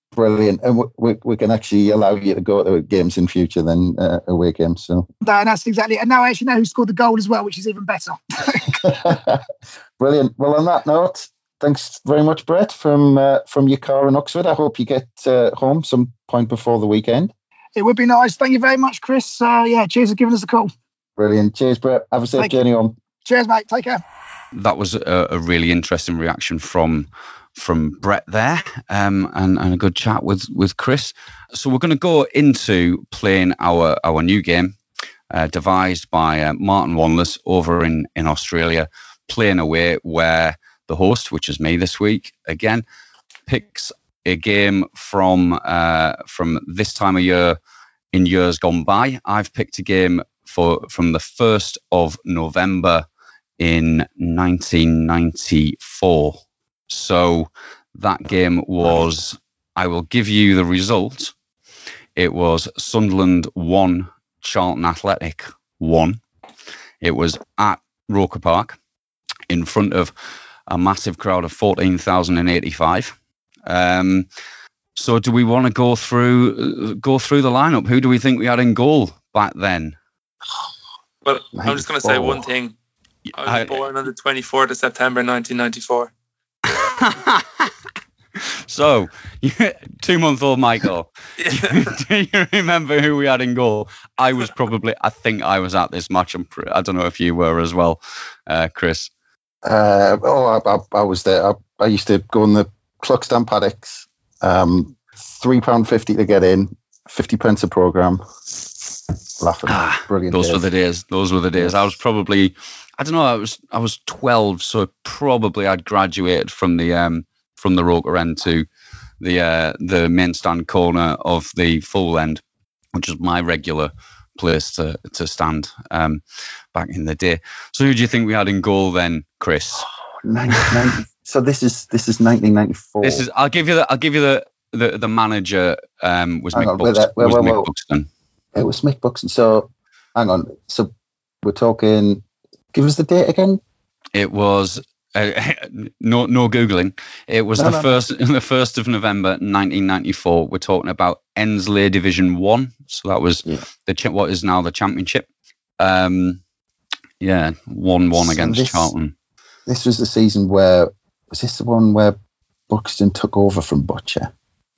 Brilliant. And we, we, we can actually allow you to go to games in future than uh, away games. So No, that's exactly it. And now I actually know who scored the goal as well, which is even better. Brilliant. Well, on that note, thanks very much, Brett, from uh, from your car in Oxford. I hope you get uh, home some point before the weekend. It would be nice. Thank you very much, Chris. Uh, yeah, cheers for giving us a call. Brilliant. Cheers, Brett. Have a safe Thank journey home. Cheers, mate. Take care. That was a, a really interesting reaction from from Brett there, um, and, and a good chat with, with Chris. So we're going to go into playing our, our new game, uh, devised by uh, Martin Wanless over in, in Australia, playing away, where the host, which is me this week, again, picks a game from uh, from this time of year in years gone by. I've picked a game for from the first of November in nineteen ninety-four. So that game was, I will give you the result. It was Sunderland one, Charlton Athletic one. It was at Roker Park in front of a massive crowd of fourteen thousand eighty-five. Um, so do we want to go through go through the lineup? Who do we think we had in goal back then? Well, I'm just going to say one thing. I was I- born on the twenty-fourth of September nineteen ninety-four. So, two-month-old Michael, do you remember who we had in goal? I was probably, I think I was at this match. I'm, pre- I don't know if you were as well, uh, Chris. Uh, oh, I, I, I was there. I, I used to go in the Cluxton paddocks. Um, three pound fifty to get in, fifty pence a programme. Laughing. Ah, Brilliant. Those days. were the days. Those were the days. I was probably, I don't know. I was, I was twelve, so probably I'd graduated from the, um, from the Roker end to the, uh, the main stand corner of the full end, which was my regular place to to stand um, back in the day. So who do you think we had in goal then, Chris? ninety, ninety, so this is this is nineteen ninety-four. This is. I'll give you the. I'll give you the. The, the manager um, was Hang Mick, on, wait Buxton, there, wait, was wait, Mick wait. Buxton. It was Mick Buxton. So hang on. So we're talking. Give us the date again. It was uh, no no googling. It was No, the no, no. first the first of November, nineteen ninety-four. We're talking about Ensley Division One. So that was Yeah. the cha- what is now the Championship. Um, yeah, one one So against this- Charlton. This was the season where was this the one where Buxton took over from Butcher?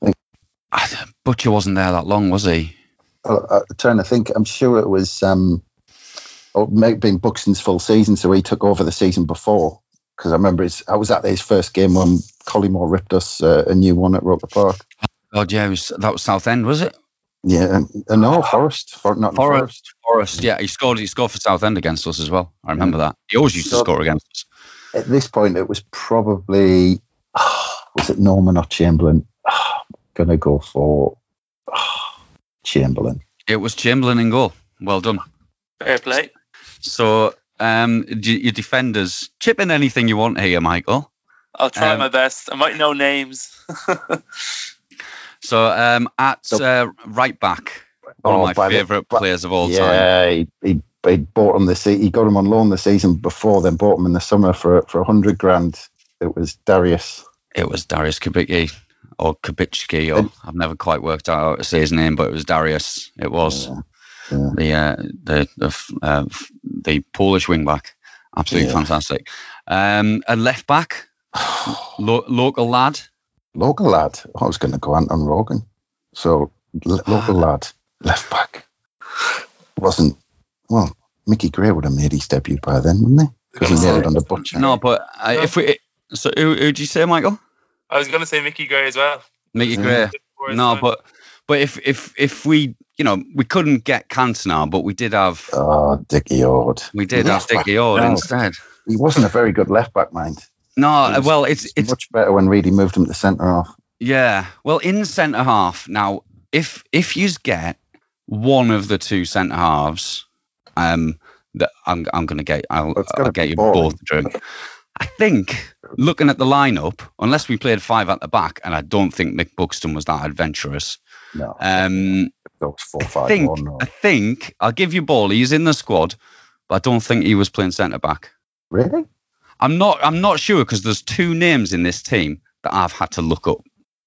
Ah, Butcher wasn't there that long, was he? Oh, I'm trying to think. I'm sure it was. Um, oh, it might have been Buxton's full season, so he took over the season before. Because I remember his, I was at his first game when Collymore ripped us uh, a new one at Roker Park. God, yeah, it was, that was Southend, was it? Yeah, and, uh, no, Forest, for, not Forest. Forest. Forest, yeah, he scored. He scored for Southend against us as well. I remember that. He always used to So- score against us. At this point, it was probably was it Norman or Chamberlain? I'm gonna go for Chamberlain. It was Chamberlain in goal. Well done. Fair play. So, um, d- your defenders, chip in anything you want here, Michael. I'll try Um, my best. I might know names. So, um, at So- uh, right back, one Oh, of by my the- favourite but- players of all time. Yeah, he, he he bought him the se- he got him on loan the season before, then bought him in the summer for for a hundred grand. It was Darius. It was Darius Kubicki or Kubicki, or And- I've never quite worked out how to say his name, but it was Darius. It was Yeah, yeah. the uh, the the, f- uh, f- the Polish wing back. Absolutely Yeah. fantastic. Um, a left back, lo- local lad. Local lad. I was going to go Anton Rogan. So l- local lad, left back. Wasn't well. Mickey Gray would have made his debut by then, wouldn't he? Because he made it under Butcher. No, but uh, if we so who who'd you say, Michael? I was going to say Mickey Gray as well. Mickey Yeah. Gray. Before his No, time. but but if if if we you know we couldn't get Cantona, but we did have Oh, Dickie Ord. we did have Left back, Dickie Ord no. instead. He wasn't a very good left back, mind. No, He was- well it's It's it's much better when Reedy moved him to centre half. yeah. Well, in centre half now, if if you get one of the two centre halves, um, that I'm I'm gonna get I'll, Well, it's gotta I'll get be you boring. both a drink. I think looking at the lineup, unless we played five at the back, and I don't think Mick Buxton was that adventurous. No, Um, those four I five think one. No. I think I'll give you ball. He's in the squad, but I don't think he was playing centre back. Really? I'm not. I'm not sure because there's two names in this team that I've had to look up.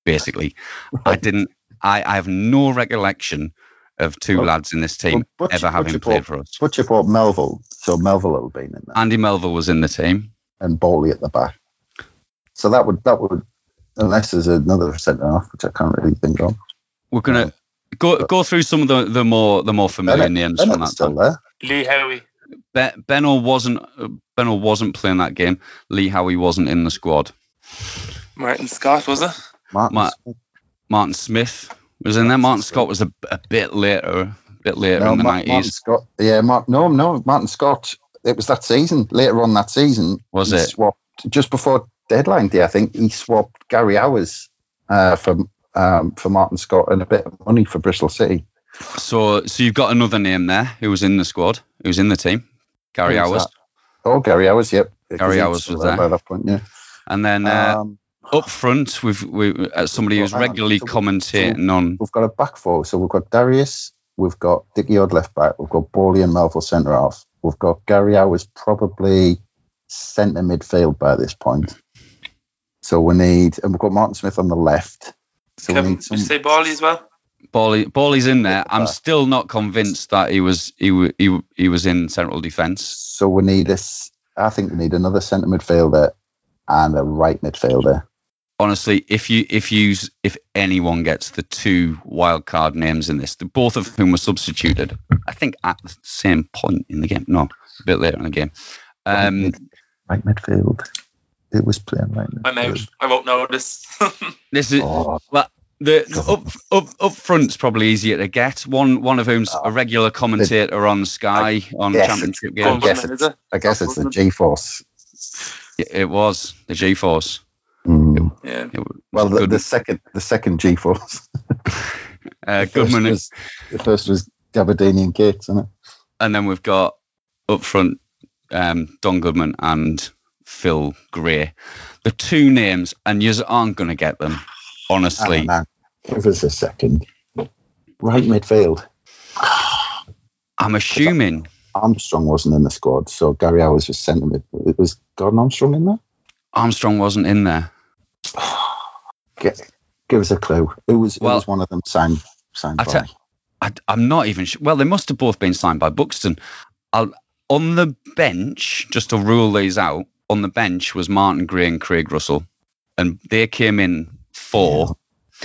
basically. I didn't. I, I have no recollection of two well, lads in this team well, Butch, ever having Butcher played bought, for us. Butcher bought Melville, so Melville will have been in there. Andy Melville was in the team, and Bowley at the back. So that would that would, unless there's another centre half, which I can't really think of. We're gonna go go through some of the, the more the more familiar Bennett, names Bennett's from that still time. There. Lee Howie. Be- Benno wasn't Benno wasn't playing that game. Lee Howie wasn't in the squad. Martin Scott, was it? Martin, Ma- Smith. Martin Smith was in there. Martin Scott was a, a bit later, a bit later no, in the Ma- nineties. Martin Scott, yeah, Mark, no, no, Martin Scott. It was that season. Later on that season, was he it swapped just before deadline day? I think he swapped Gary Hours uh, for um, for Martin Scott and a bit of money for Bristol City. So, so you've got another name there who was in the squad, who was in the team, Gary Hours. That? Oh, Gary Hours, yep. Gary Hours was there by that point, yeah. And then uh, um, up front, we've we uh, somebody who's regularly so commentating so on. We've got a back four, so we've got Darius, we've got Dickie Odd left back, we've got Bowley and Melville centre half, we've got Gary Hours probably centre midfield by this point. So we need, and we've got Martin Smith on the left. So Kevin, we need some, did you say Bally as well? Bawley, Bawley's in there. I'm still not convinced that he was he he, he was in central defence. So we need this. I think we need another centre midfielder and a right midfielder. Honestly, if you if you if anyone gets the two wild card names in this, the, both of whom were substituted, I think at the same point in the game. No, a bit later in the game. Um, right, mid, right midfield. It was playing right midfield. I'm out. I won't know this. This is oh. well. The, the up up up front's probably easier to get. One one of whom's a regular commentator on Sky on Championship games. I guess it's, I guess it's the G-Force. It was the G-Force. Mm. It, yeah. It well, the, the second the second G-Force. uh, the Goodman. Was, the first was Gabardini and Gates, isn't it? And then we've got up front um, Don Goodman and Phil Gray. The two names, and you aren't going to get them. Honestly, give us a second. Right midfield. I'm assuming Armstrong wasn't in the squad, so Gary Hours was centre mid. It was Gordon Armstrong in there. Armstrong wasn't in there. Get, give us a clue. It was. Well, it was one of them signed signed I by. te- I, I'm not even sure. Well, they must have both been signed by Buxton. I'll, on the bench, just to rule these out, on the bench was Martin Gray and Craig Russell, and they came in. For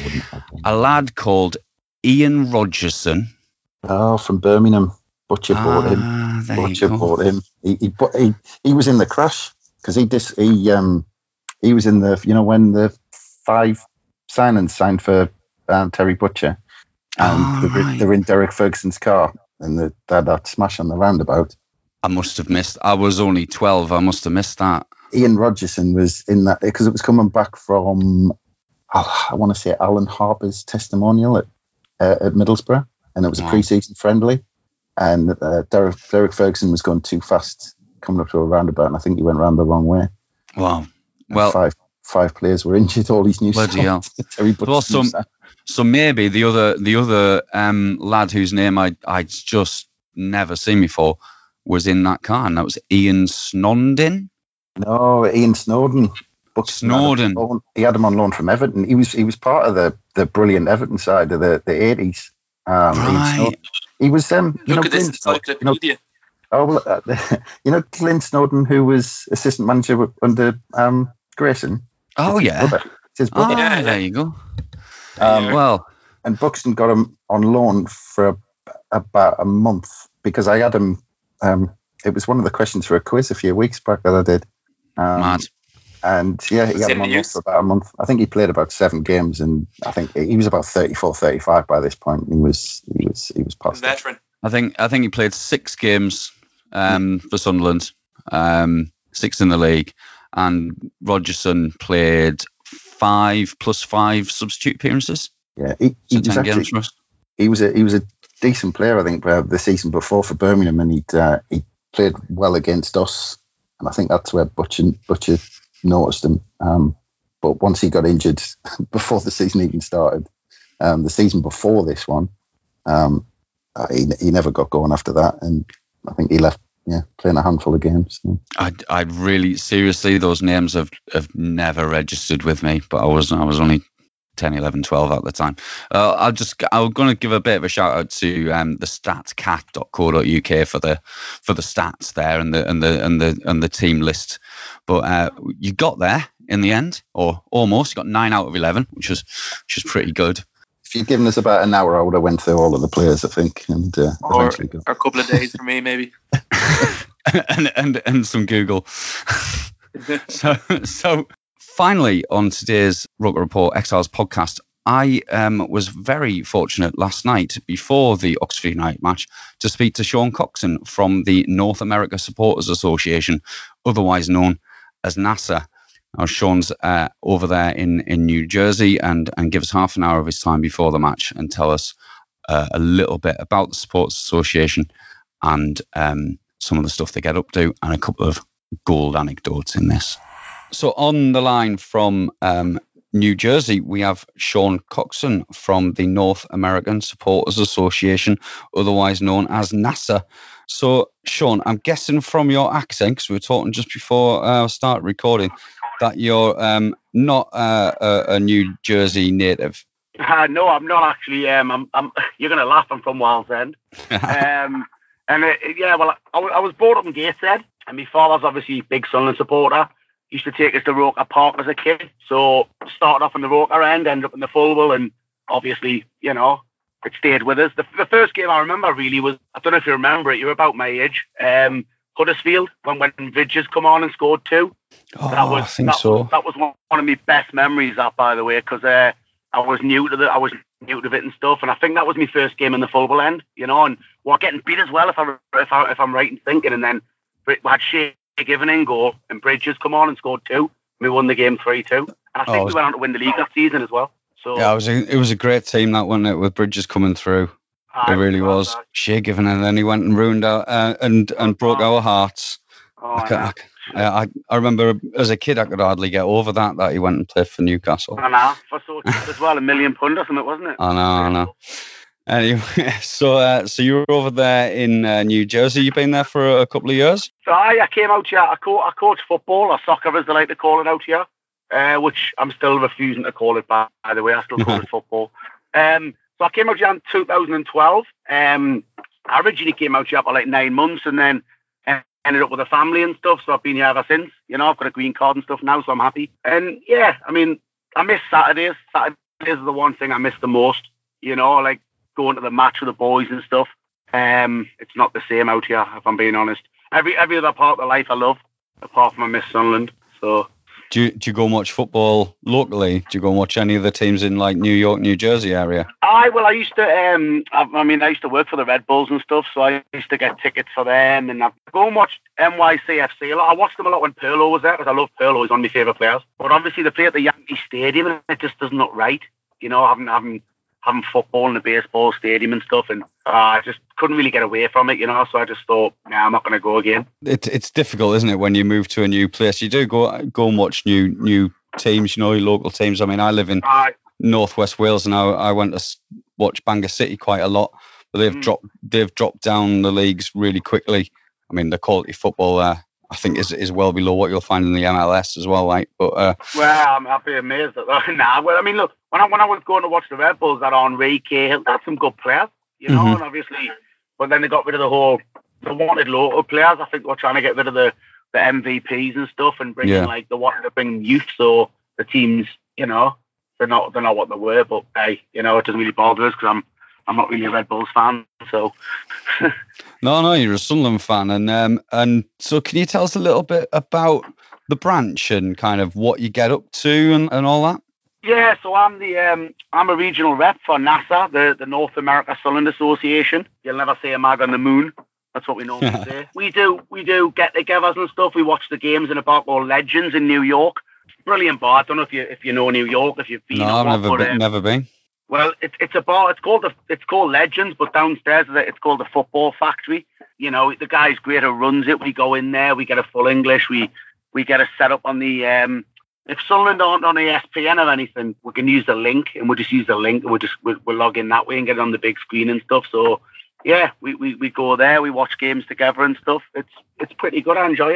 a lad called Ian Rogerson. Oh, from Birmingham. Butcher ah, bought him. Butcher you bought him. He he, he he was in the crash because he dis, he um he was in the you know when the five signings signed for um, Terry Butcher and oh, they're, right. they're in Derek Ferguson's car and the, they had that smash on the roundabout. I must have missed. I was only twelve. I must have missed that. Ian Rogerson was in that because it was coming back from. Oh, I want to say Alan Harper's testimonial at uh, at Middlesbrough, and it was a wow. pre-season friendly. And uh, Derek, Derek Ferguson was going too fast coming up to a roundabout, and I think he went round the wrong way. Wow. And well, five five players were injured. All these new bloody hell. Terry well, so, so maybe the other the other um, lad whose name I I'd just never seen before was in that car, and that was Ian Snodin. No, Ian Snowden. Snowden. Had he had him on loan from Everton. He was he was part of the, the brilliant Everton side of the the eighties. Um, right. He was um. You Look know, at this encyclopedia. You know, oh well, uh, you know Clint Snowden, who was assistant manager under um Grayson. Oh it's yeah. His brother. It's his brother. Oh, yeah, there you go. Um, well, and Buxton got him on loan for a, about a month because I had him. Um, it was one of the questions for a quiz a few weeks back that I did. Um, mad. And yeah, he had him on loan for about a month. I think he played about seven games, and I think he was about thirty-four, thirty-five by this point. He was, he was, he was past veteran. I think, I think he played six games um, for Sunderland, um, six in the league, and Rogerson played five plus five substitute appearances. Yeah, he, he so was ten actually, games for us. He was a he was a decent player, I think, uh, the season before for Birmingham, and he uh, he played well against us, and I think that's where Butcher Butcher. noticed him, um, but once he got injured before the season even started, um, the season before this one, um, uh, he, he never got going after that, and I think he left, yeah, playing a handful of games. So. I'd, I'd really seriously, those names have, have never registered with me, but I was I was only ten, eleven, twelve at the time. Uh, I'll just, I'm going to give a bit of a shout out to um, the statcat dot co dot U K for the for the stats there and the and the and the and the team list. But uh, you got there in the end, or almost. You got nine out of eleven, which was which was pretty good. If you'd given us about an hour, I would have went through all of the players, I think, and uh, or, eventually got. or a couple of days for me, maybe. and and and some Google. so so. Finally, on today's Roker Report Exiles podcast, I um, was very fortunate last night before the Oxford United match to speak to Sean Coxon from the North America Supporters Association, otherwise known as NASA. Now, Sean's uh, over there in, in New Jersey and, and give us half an hour of his time before the match and tell us uh, a little bit about the Supporters Association and um, some of the stuff they get up to and a couple of gold anecdotes in this. So on the line from um, New Jersey, we have Sean Coxon from the North American Supporters Association, otherwise known as NASA. So, Sean, I'm guessing from your accent, because we were talking just before I uh, started recording, that you're um, not uh, a, a New Jersey native. Uh, no, I'm not actually. Um, I'm, I'm, you're going to laugh. I'm from Wallsend. um, and uh, yeah, well, I, I was brought up in Gateshead, and my father's obviously a big Sunderland supporter. Used to take us to Roker Park as a kid. So started off on the Roker end, ended up in the Fulwell, and obviously, you know, it stayed with us. The, the first game I remember really was, I don't know if you remember it, you're about my age, um, Huddersfield, when, when Vidges come on and scored two. Oh, that was, I think that, so. That was one, one of my best memories, that, by the way, because uh, I was new to the, I was new to it and stuff, and I think that was my first game in the Fulwell end, you know, and we're getting beat as well, if, I, if, I, if I'm right in thinking, and then we had Shea given in goal, and Bridges come on and scored two. We won the game three two. And I think oh, we went on to win the league that season as well. So yeah, it was a, it was a great team, that one, with Bridges coming through. I It really was. that. Shea given, and then he went and ruined our uh, and and broke our hearts. Oh, I, I, ca- know. I, ca- I I remember as a kid I could hardly get over that that he went and played for Newcastle. I know. For so cheap as well, a million pound or something, wasn't it? I know, I know. Anyway, so uh, so you were over there in uh, New Jersey. You've been there for a, a couple of years. So I, I came out here. I, co- I coach football, or soccer as they like to call it out here, uh, which I'm still refusing to call it. By, by the way, I still call it football. Um, so I came out here in two thousand twelve. Um, I originally came out here for like nine months, and then uh, ended up with a family and stuff. So I've been here ever since. You know, I've got a green card and stuff now, so I'm happy. And yeah, I mean, I miss Saturdays. Saturdays is the one thing I miss the most. You know, like going to the match with the boys and stuff. Um, it's not the same out here, if I'm being honest. Every every other part of life I love, apart from I miss Sunderland. So, do you, do you go and watch football locally? Do you go and watch any of the teams in like New York, New Jersey area? I well, I used to. Um, I, I mean, I used to work for the Red Bulls and stuff, so I used to get tickets for them, and I go and watch N Y C F C a lot. I watched them a lot when Pirlo was there, because I love Pirlo. He's one of my favourite players. But obviously, they play at the Yankee Stadium, and it just doesn't look right. You know, having having having football in the baseball stadium and stuff, and uh, I just couldn't really get away from it, you know, so I just thought, nah, I'm not going to go again. It, it's difficult, isn't it, when you move to a new place? You do go go and watch new new teams, you know, your local teams. I mean, I live in Uh, Northwest Wales, and I, I went to s- watch Bangor City quite a lot, but they've Mm. dropped they've dropped down the leagues really quickly. I mean, the quality football there, I think, is is well below what you'll find in the M L S as well, like. But uh, well, I'm happy amazed at that. Nah, well, I mean, look, when I when I was going to watch the Red Bulls, that Henri Cahill, that's some good players, you know, Mhm. and obviously, but then they got rid of the whole, they wanted local players. I think they were trying to get rid of the, the M V Ps and stuff, and bring Yeah. in, like, they wanted to bring youth, so the teams, you know, they're not they're not what they were, but hey, you know, it doesn't really bother us, because I'm I'm not really a Red Bulls fan, so. no, no, you're a Sunderland fan, and um, and so can you tell us a little bit about the branch and kind of what you get up to and, and all that? Yeah, so I'm the um, I'm a regional rep for NASA, the, the North America Sunderland Association. You'll never see a mag on the moon. That's what we normally say. We do we do get-togethers and stuff. We watch the games in a bar called Legends in New York. Brilliant bar. I don't know if you if you know New York, if you've been. No, or I've what, never but, been, um, never been. Well, it's it's a bar. It's called the it's called Legends, but downstairs it's called the Football Factory. You know, the guy's great who runs it. We go in there. We get a full English. We we get a set up on the. Um, if Sunderland aren't on E S P N or anything, we can use the link, and we'll just use the link, and we'll just we'll, we'll log in that way and get it on the big screen and stuff. So yeah, we, we, we go there. We watch games together and stuff. It's it's pretty good. I enjoy it.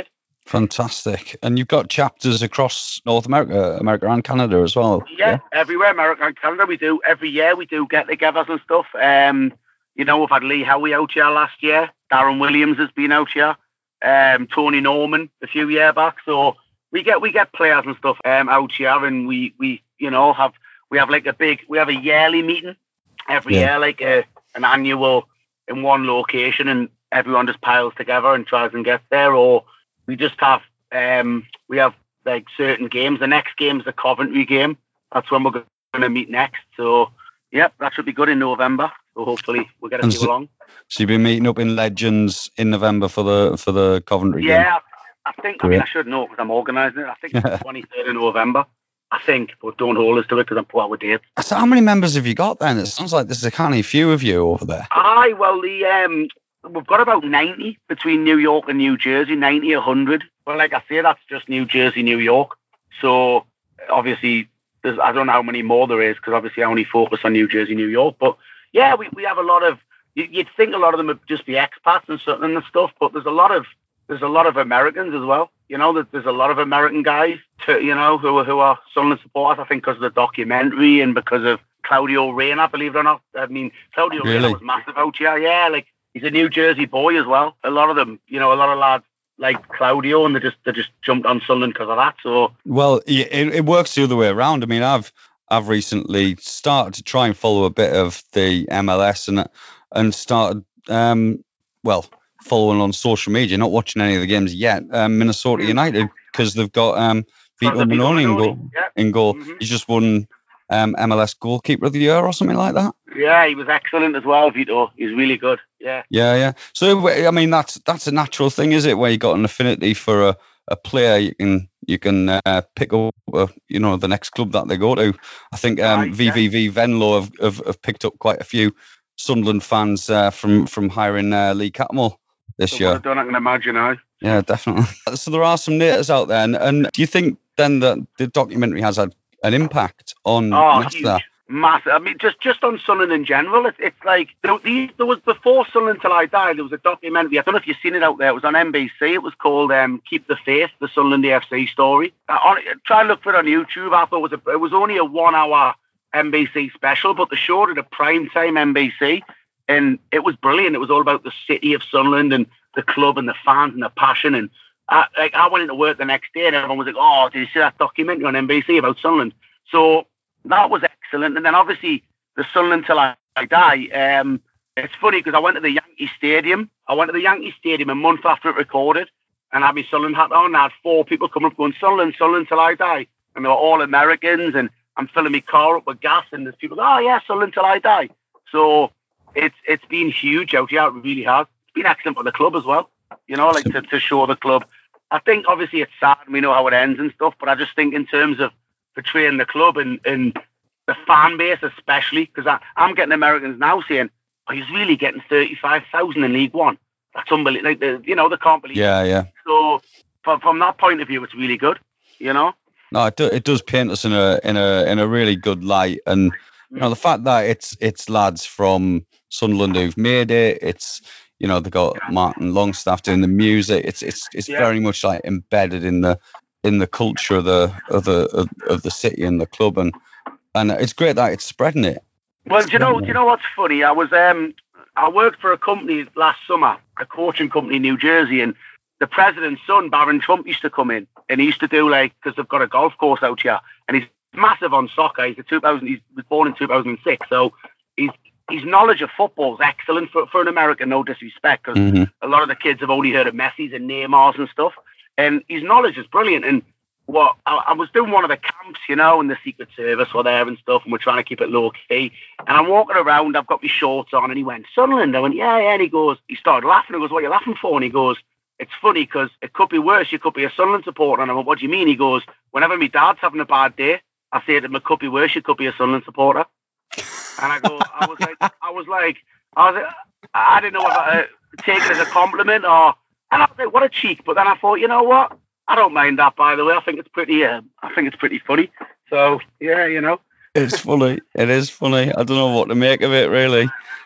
Fantastic. And you've got chapters across North America, America and Canada as well. Yeah, yeah, everywhere, America and Canada. We do every year. We do get-togethers and stuff. Um, you know, we've had Lee Howie out here last year. Darren Williams has been out here. Um, Tony Norman a few years back. So we get we get players and stuff um, out here, and we we you know have we have like a big we have a yearly meeting every yeah. year, like a, an annual in one location, and everyone just piles together and tries and gets there. Or we just have um, we have like certain games. The next game's the Coventry game. That's when we're going to meet next. So yep, that should be good in November. So hopefully we'll get a few so, along. So you've been meeting up in Legends in November for the for the Coventry yeah, game? Yeah, I think. Great. I mean, I should know because I'm organising it. I think it's the twenty-third of November. I think, but don't hold us to it because I'm poor with dates. So how many members have you got then? It sounds like there's a kind of few of you over there. Aye, well, the um, we've got about ninety between New York and New Jersey, ninety, one hundred. Well, like I say, that's just New Jersey, New York. So obviously, there's I don't know how many more there is because obviously I only focus on New Jersey, New York. But yeah, we, we have a lot of. You'd think a lot of them would just be expats and something and stuff, but there's a lot of there's a lot of Americans as well. You know, there's a lot of American guys, to, you know, who are who are Sunderland supporters. I think because of the documentary and because of Claudio Reyna, believe it or not. I mean, Claudio really? Reyna was massive out here. Yeah, like he's a New Jersey boy as well. A lot of them, you know, a lot of lads like Claudio, and they just they just jumped on Sunderland because of that. So well, it, it works the other way around. I mean, I've I've recently started to try and follow a bit of the M L S and. And started, um, well, following on social media, not watching any of the games yet. Um, Minnesota United, because they've got um, Vito Mannone in goal. Yeah. In goal. Mm-hmm. He's just won um, M L S Goalkeeper of the Year or something like that. Yeah, he was excellent as well, Vito. He's really good. Yeah. Yeah, yeah. So I mean, that's that's a natural thing, is it? Where you got an affinity for a, a player, you can you can uh, pick up, uh, you know, the next club that they go to. I think um, right, V V V yeah. Venlo have, have have picked up quite a few Sunderland fans uh, from from hiring uh, Lee Catmull this so year. I don't I can imagine, I. Yeah, definitely. So there are some natives out there, and, and do you think then that the documentary has had an impact on oh, Nasta? Massive. I mean, just just on Sunderland in general, it's it's like there, there was before Sunderland Till I Die. There was a documentary. I don't know if you've seen it out there. It was on N B C. It was called um, "Keep the Faith: The Sunderland A F C Story." Uh, on, try and look for it on YouTube. I thought it was a, it was only a one hour N B C special, but they showed it at prime time N B C, and it was brilliant. It was all about the city of Sunderland and the club and the fans and the passion. And I, like, I went into work the next day, and everyone was like, "Oh, did you see that documentary on N B C about Sunderland?" So that was excellent. And then obviously the Sunderland Till I Die. Um, it's funny because I went to the Yankee Stadium. I went to the Yankee Stadium a month after it recorded, and I had my Sunderland hat on. And I had four people come up going, "Sunderland, Sunderland Till I Die," and they were all Americans. And I'm filling my car up with gas, and there's people, "Oh yeah, Sunderland Till I Die." So it's it's been huge out here. It really has. It's been excellent for the club as well. You know, like to, to show the club. I think obviously it's sad, and we know how it ends and stuff. But I just think in terms of portraying the club and, and the fan base, especially because I'm getting Americans now saying, "Oh, he's really getting thirty-five thousand in League One. That's unbelievable." Like, the, you know, they can't believe. Yeah, it. yeah. So from from that point of view, it's really good. You know. No, it, do, it does paint us in a in a in a really good light, and you know the fact that it's it's lads from Sunderland who've made it. It's you know they got Martin Longstaff doing the music. It's it's it's yeah. very much like embedded in the in the culture of the of the of, of the city and the club, and and it's great that it's spreading it. Well, do you know do you know what's funny? I was um I worked for a company last summer, a coaching company in New Jersey, and the president's son, Barron Trump, used to come in, and he used to do like, because they've got a golf course out here, and he's massive on soccer. He's a two thousand. He was born in two thousand six, so he's his knowledge of football is excellent for for an American. No disrespect, because mm-hmm. a lot of the kids have only heard of Messi's and Neymar's and stuff, and his knowledge is brilliant. And what I, I was doing one of the camps, you know, and the Secret Service were there and stuff, and we're trying to keep it low key. And I'm walking around, I've got my shorts on, and he went, "Sunderland." I went, "Yeah, yeah." And he goes, he started laughing. I goes, "What are you laughing for?" And he goes, "It's funny because it could be worse. You could be a Sunderland supporter." And I went, "What do you mean?" He goes, "Whenever my dad's having a bad day, I say to him, it could be worse. You could be a Sunderland supporter." And I go, I was like, I was like, I was, I didn't know if I uh, take it as a compliment or, and I was like, what a cheek. But then I thought, you know what? I don't mind that, by the way. I think it's pretty, uh, I think it's pretty funny. So yeah, you know. It's funny. It is funny. I don't know what to make of it, really.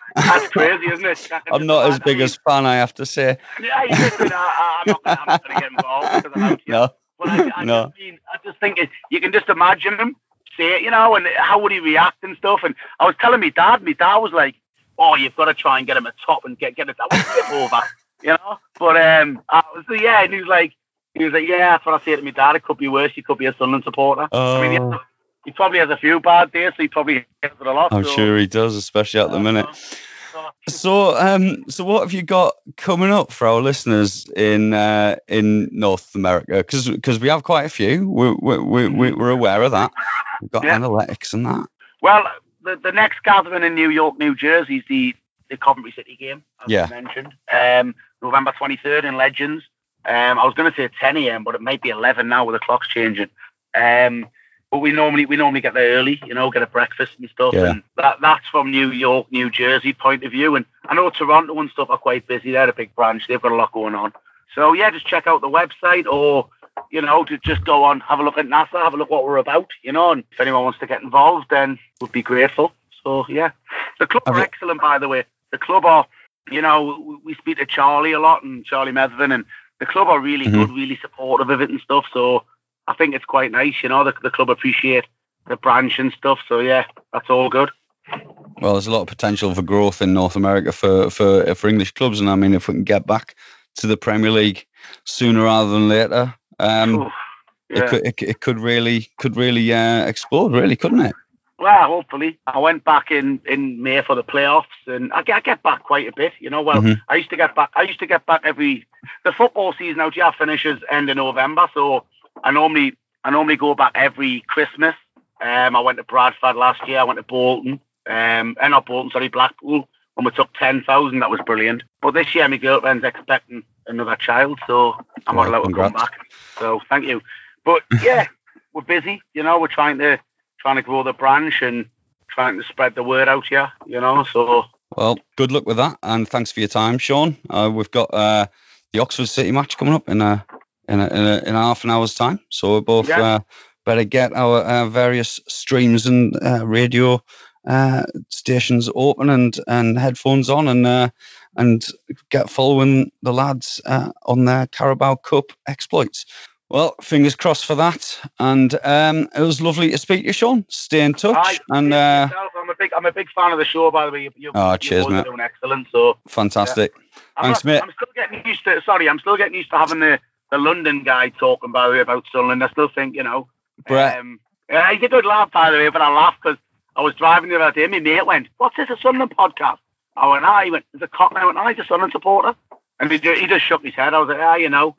That's crazy, isn't it? I'm not as big as fan, I have to say. Yeah, you just, uh, I'm not, I'm not going to get involved because I'm out here. No. But I, I, No. just mean, I just think it, you can just imagine him say it, you know, and how would he react and stuff. And I was telling my dad, my dad was like, "Oh, you've got to try and get him a top and get get it that one over," you know. But um, I was yeah, and he was like, he was like, "Yeah, that's what I say to my dad. It could be worse. He could be a Sunderland supporter." Oh. I mean, he, has, he probably has a few bad days, so he probably gets it a lot. I'm so, sure he does, especially at the minute. so- So, um, so what have you got coming up for our listeners in uh, in North America? Because because we have quite a few. We're we we we're aware of that. We've got Yeah. analytics and that. Well, the, the next gathering in New York, New Jersey is the, the Coventry City game, as Yeah. you mentioned. Um, November twenty-third in Legends. Um, I was going to say ten a.m., but it might be eleven now with the clocks changing. Um, but we normally we normally get there early, you know, get a breakfast and stuff. Yeah. And that that's from New York, New Jersey point of view. And I know Toronto and stuff are quite busy. They're a big branch. They've got a lot going on. So, yeah, just check out the website or, you know, to just go on, have a look at NASA, have a look what we're about, you know, and if anyone wants to get involved, then we'd be grateful. So, yeah. The club Have are you- excellent, by the way. The club are, you know, we- we speak to Charlie a lot and Charlie Medvin, and the club are really Mhm. good, really supportive of it and stuff. So I think it's quite nice, you know, the, the club appreciate the branch and stuff. So, yeah, that's all good. Well, there's a lot of potential for growth in North America for for for English clubs, and I mean, if we can get back to the Premier League sooner rather than later, um, Oof, it yeah. could it, it could really could really uh, explode, really, couldn't it? Well, hopefully. I went back in, in May for the playoffs, and I get, I get back quite a bit. You know, well, Mhm. I used to get back. I used to get back every. The football season out here finishes end of November, so I normally I normally go back every Christmas. Um, I went to Bradford last year. I went to Bolton. Um, and not Bolton, sorry, Blackpool. When we took ten thousand, that was brilliant. But this year, my girlfriend's expecting another child, so I'm not Well, allowed to come congrats. back. So thank you. But yeah, we're busy. You know, we're trying to trying to grow the branch and trying to spread the word out here. You know, so Well, good luck with that, and thanks for your time, Sean. Uh, we've got uh, the Oxford City match coming up in a in a, in, a, in half an hour's time, so we both Yeah. uh, better get our uh, various streams and uh, radio uh, stations open and, and headphones on, and uh, and get following the lads uh, on their Carabao Cup exploits. Well, fingers crossed for that, and um, it was lovely to speak to you, Sean. Stay in touch, Aye, and cheers uh, yourself. I'm a big I'm a big fan of the show. By the way, you, you, Oh, you cheers, both are mate. doing excellent. So fantastic. I'm, Thanks, not- mate. I'm still getting used to. Sorry, I'm still getting used to having the, the London guy talking by the way about Sunderland. I still think you know. Brett. Um, yeah, he's a good laugh, by the way, but I laughed because I was driving the other day. My mate went, "What's this, a Sunderland podcast?" I went, "Ah." He went, "There's a cockney." I went, "Ah, he's a Sunderland supporter." And he just, he just shook his head. I was like, "Ah, you know."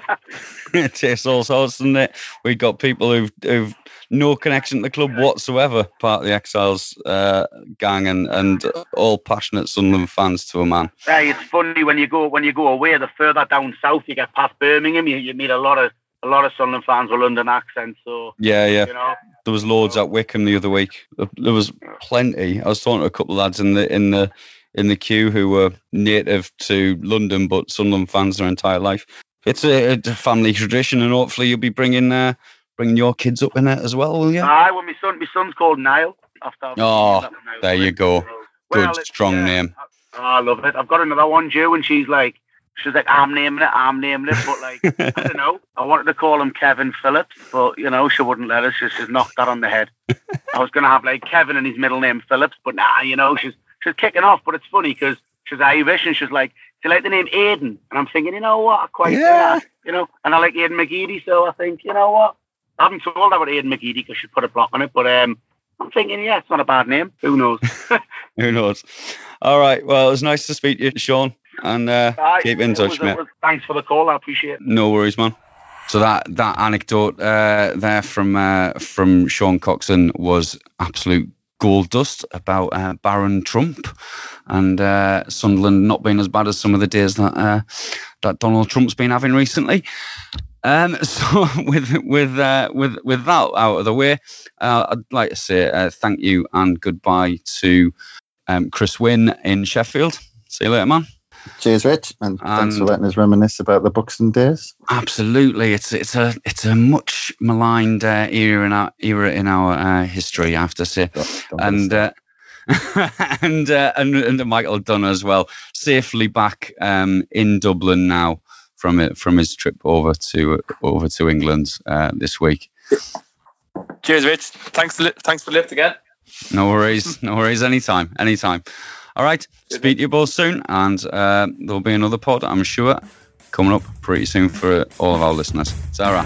It takes all sorts, doesn't it? We've got people who've, who've no connection to the club whatsoever, part of the Exiles uh, gang, and, and all passionate Sunderland fans to a man. Hey, it's funny when you go when you go away. The further down south you get past Birmingham, you, you meet a lot of a lot of Sunderland fans with London accents. So Yeah, yeah. you know, There was loads at Wickham the other week. There was plenty. I was talking to a couple of lads in the in the in the queue who were native to London but Sunderland fans their entire life. It's a, it's a family tradition, and hopefully you'll be bringing uh, bringing your kids up in it as well, will you? aye, well, my son, my son's called Niall. After I've Oh, that one now. there you go. Well, Good, it's- strong yeah, name. I, I love it. I've got another one due, and she's like, she's like, I'm naming it, I'm naming it, but like, I don't know. I wanted to call him Kevin Phillips, but you know, she wouldn't let us. She, she's knocked that on the head. I was gonna have like Kevin and his middle name Phillips, but nah, you know, she's she's kicking off. But it's funny because she's Irish, and she's like, do you like the name Aidan? And I'm thinking, you know what, I quite do Yeah. that, you know, and I like Aidan McGeady, so I think, you know what, I haven't told her about Aidan McGeady because she put a block on it, but um, I'm thinking, yeah, it's not a bad name. Who knows? Who knows? All right. Well, it was nice to speak to you, Sean, and uh, Aye, keep in it touch, was- it mate. was- Thanks for the call. I appreciate it. No worries, man. So that that anecdote uh, there from uh, from Sean Coxon was absolute gold dust about uh, Baron Trump and uh, Sunderland not being as bad as some of the days that uh, that Donald Trump's been having recently. Um, so with with uh, with with that out of the way, uh, I'd like to say uh, thank you and goodbye to um, Chris Wynn in Sheffield. See you later, man. Cheers, Rich, and thanks for And- letting us reminisce about the Buxton days. Absolutely, it's it's a it's a much maligned uh, era in our era in our uh, history, I have to say. Don't- don't And get us uh, and, uh, and and Michael Dunn as well, safely back um, in Dublin now from it from his trip over to over to England uh, this week. Cheers, Rich. Thanks for thanks for the lift again. No worries, no worries. Anytime, anytime. All right, speak to you both soon, and uh, there'll be another pod, I'm sure, coming up pretty soon for all of our listeners. Sarah.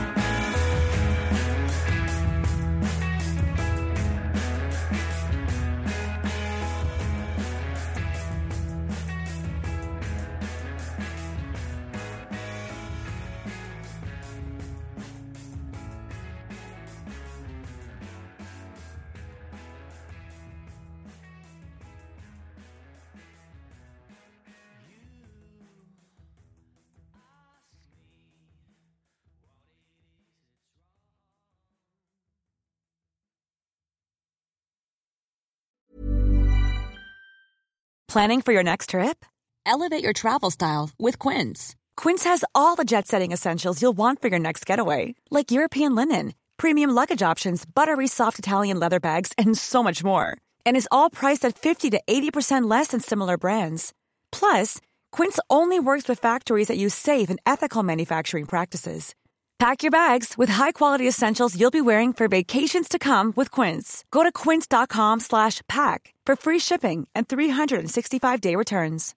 Planning for your next trip? Elevate your travel style with Quince. Quince has all the jet-setting essentials you'll want for your next getaway, like European linen, premium luggage options, buttery soft Italian leather bags, and so much more. And is all priced at fifty to eighty percent less than similar brands. Plus, Quince only works with factories that use safe and ethical manufacturing practices. Pack your bags with high-quality essentials you'll be wearing for vacations to come with Quince. Go to quince.com slash pack for free shipping and three sixty-five day returns.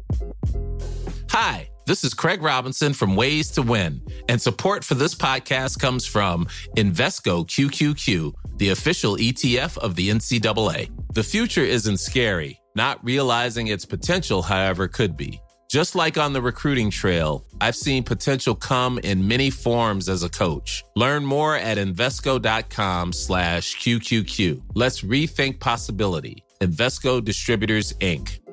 Hi, this is Craig Robinson from Ways to Win, and support for this podcast comes from Invesco Q Q Q, the official E T F of the N C double A. The future isn't scary. Not realizing its potential, however, could be. Just like on the recruiting trail, I've seen potential come in many forms as a coach. Learn more at Invesco.com slash QQQ. Let's rethink possibility. Invesco Distributors, Incorporated.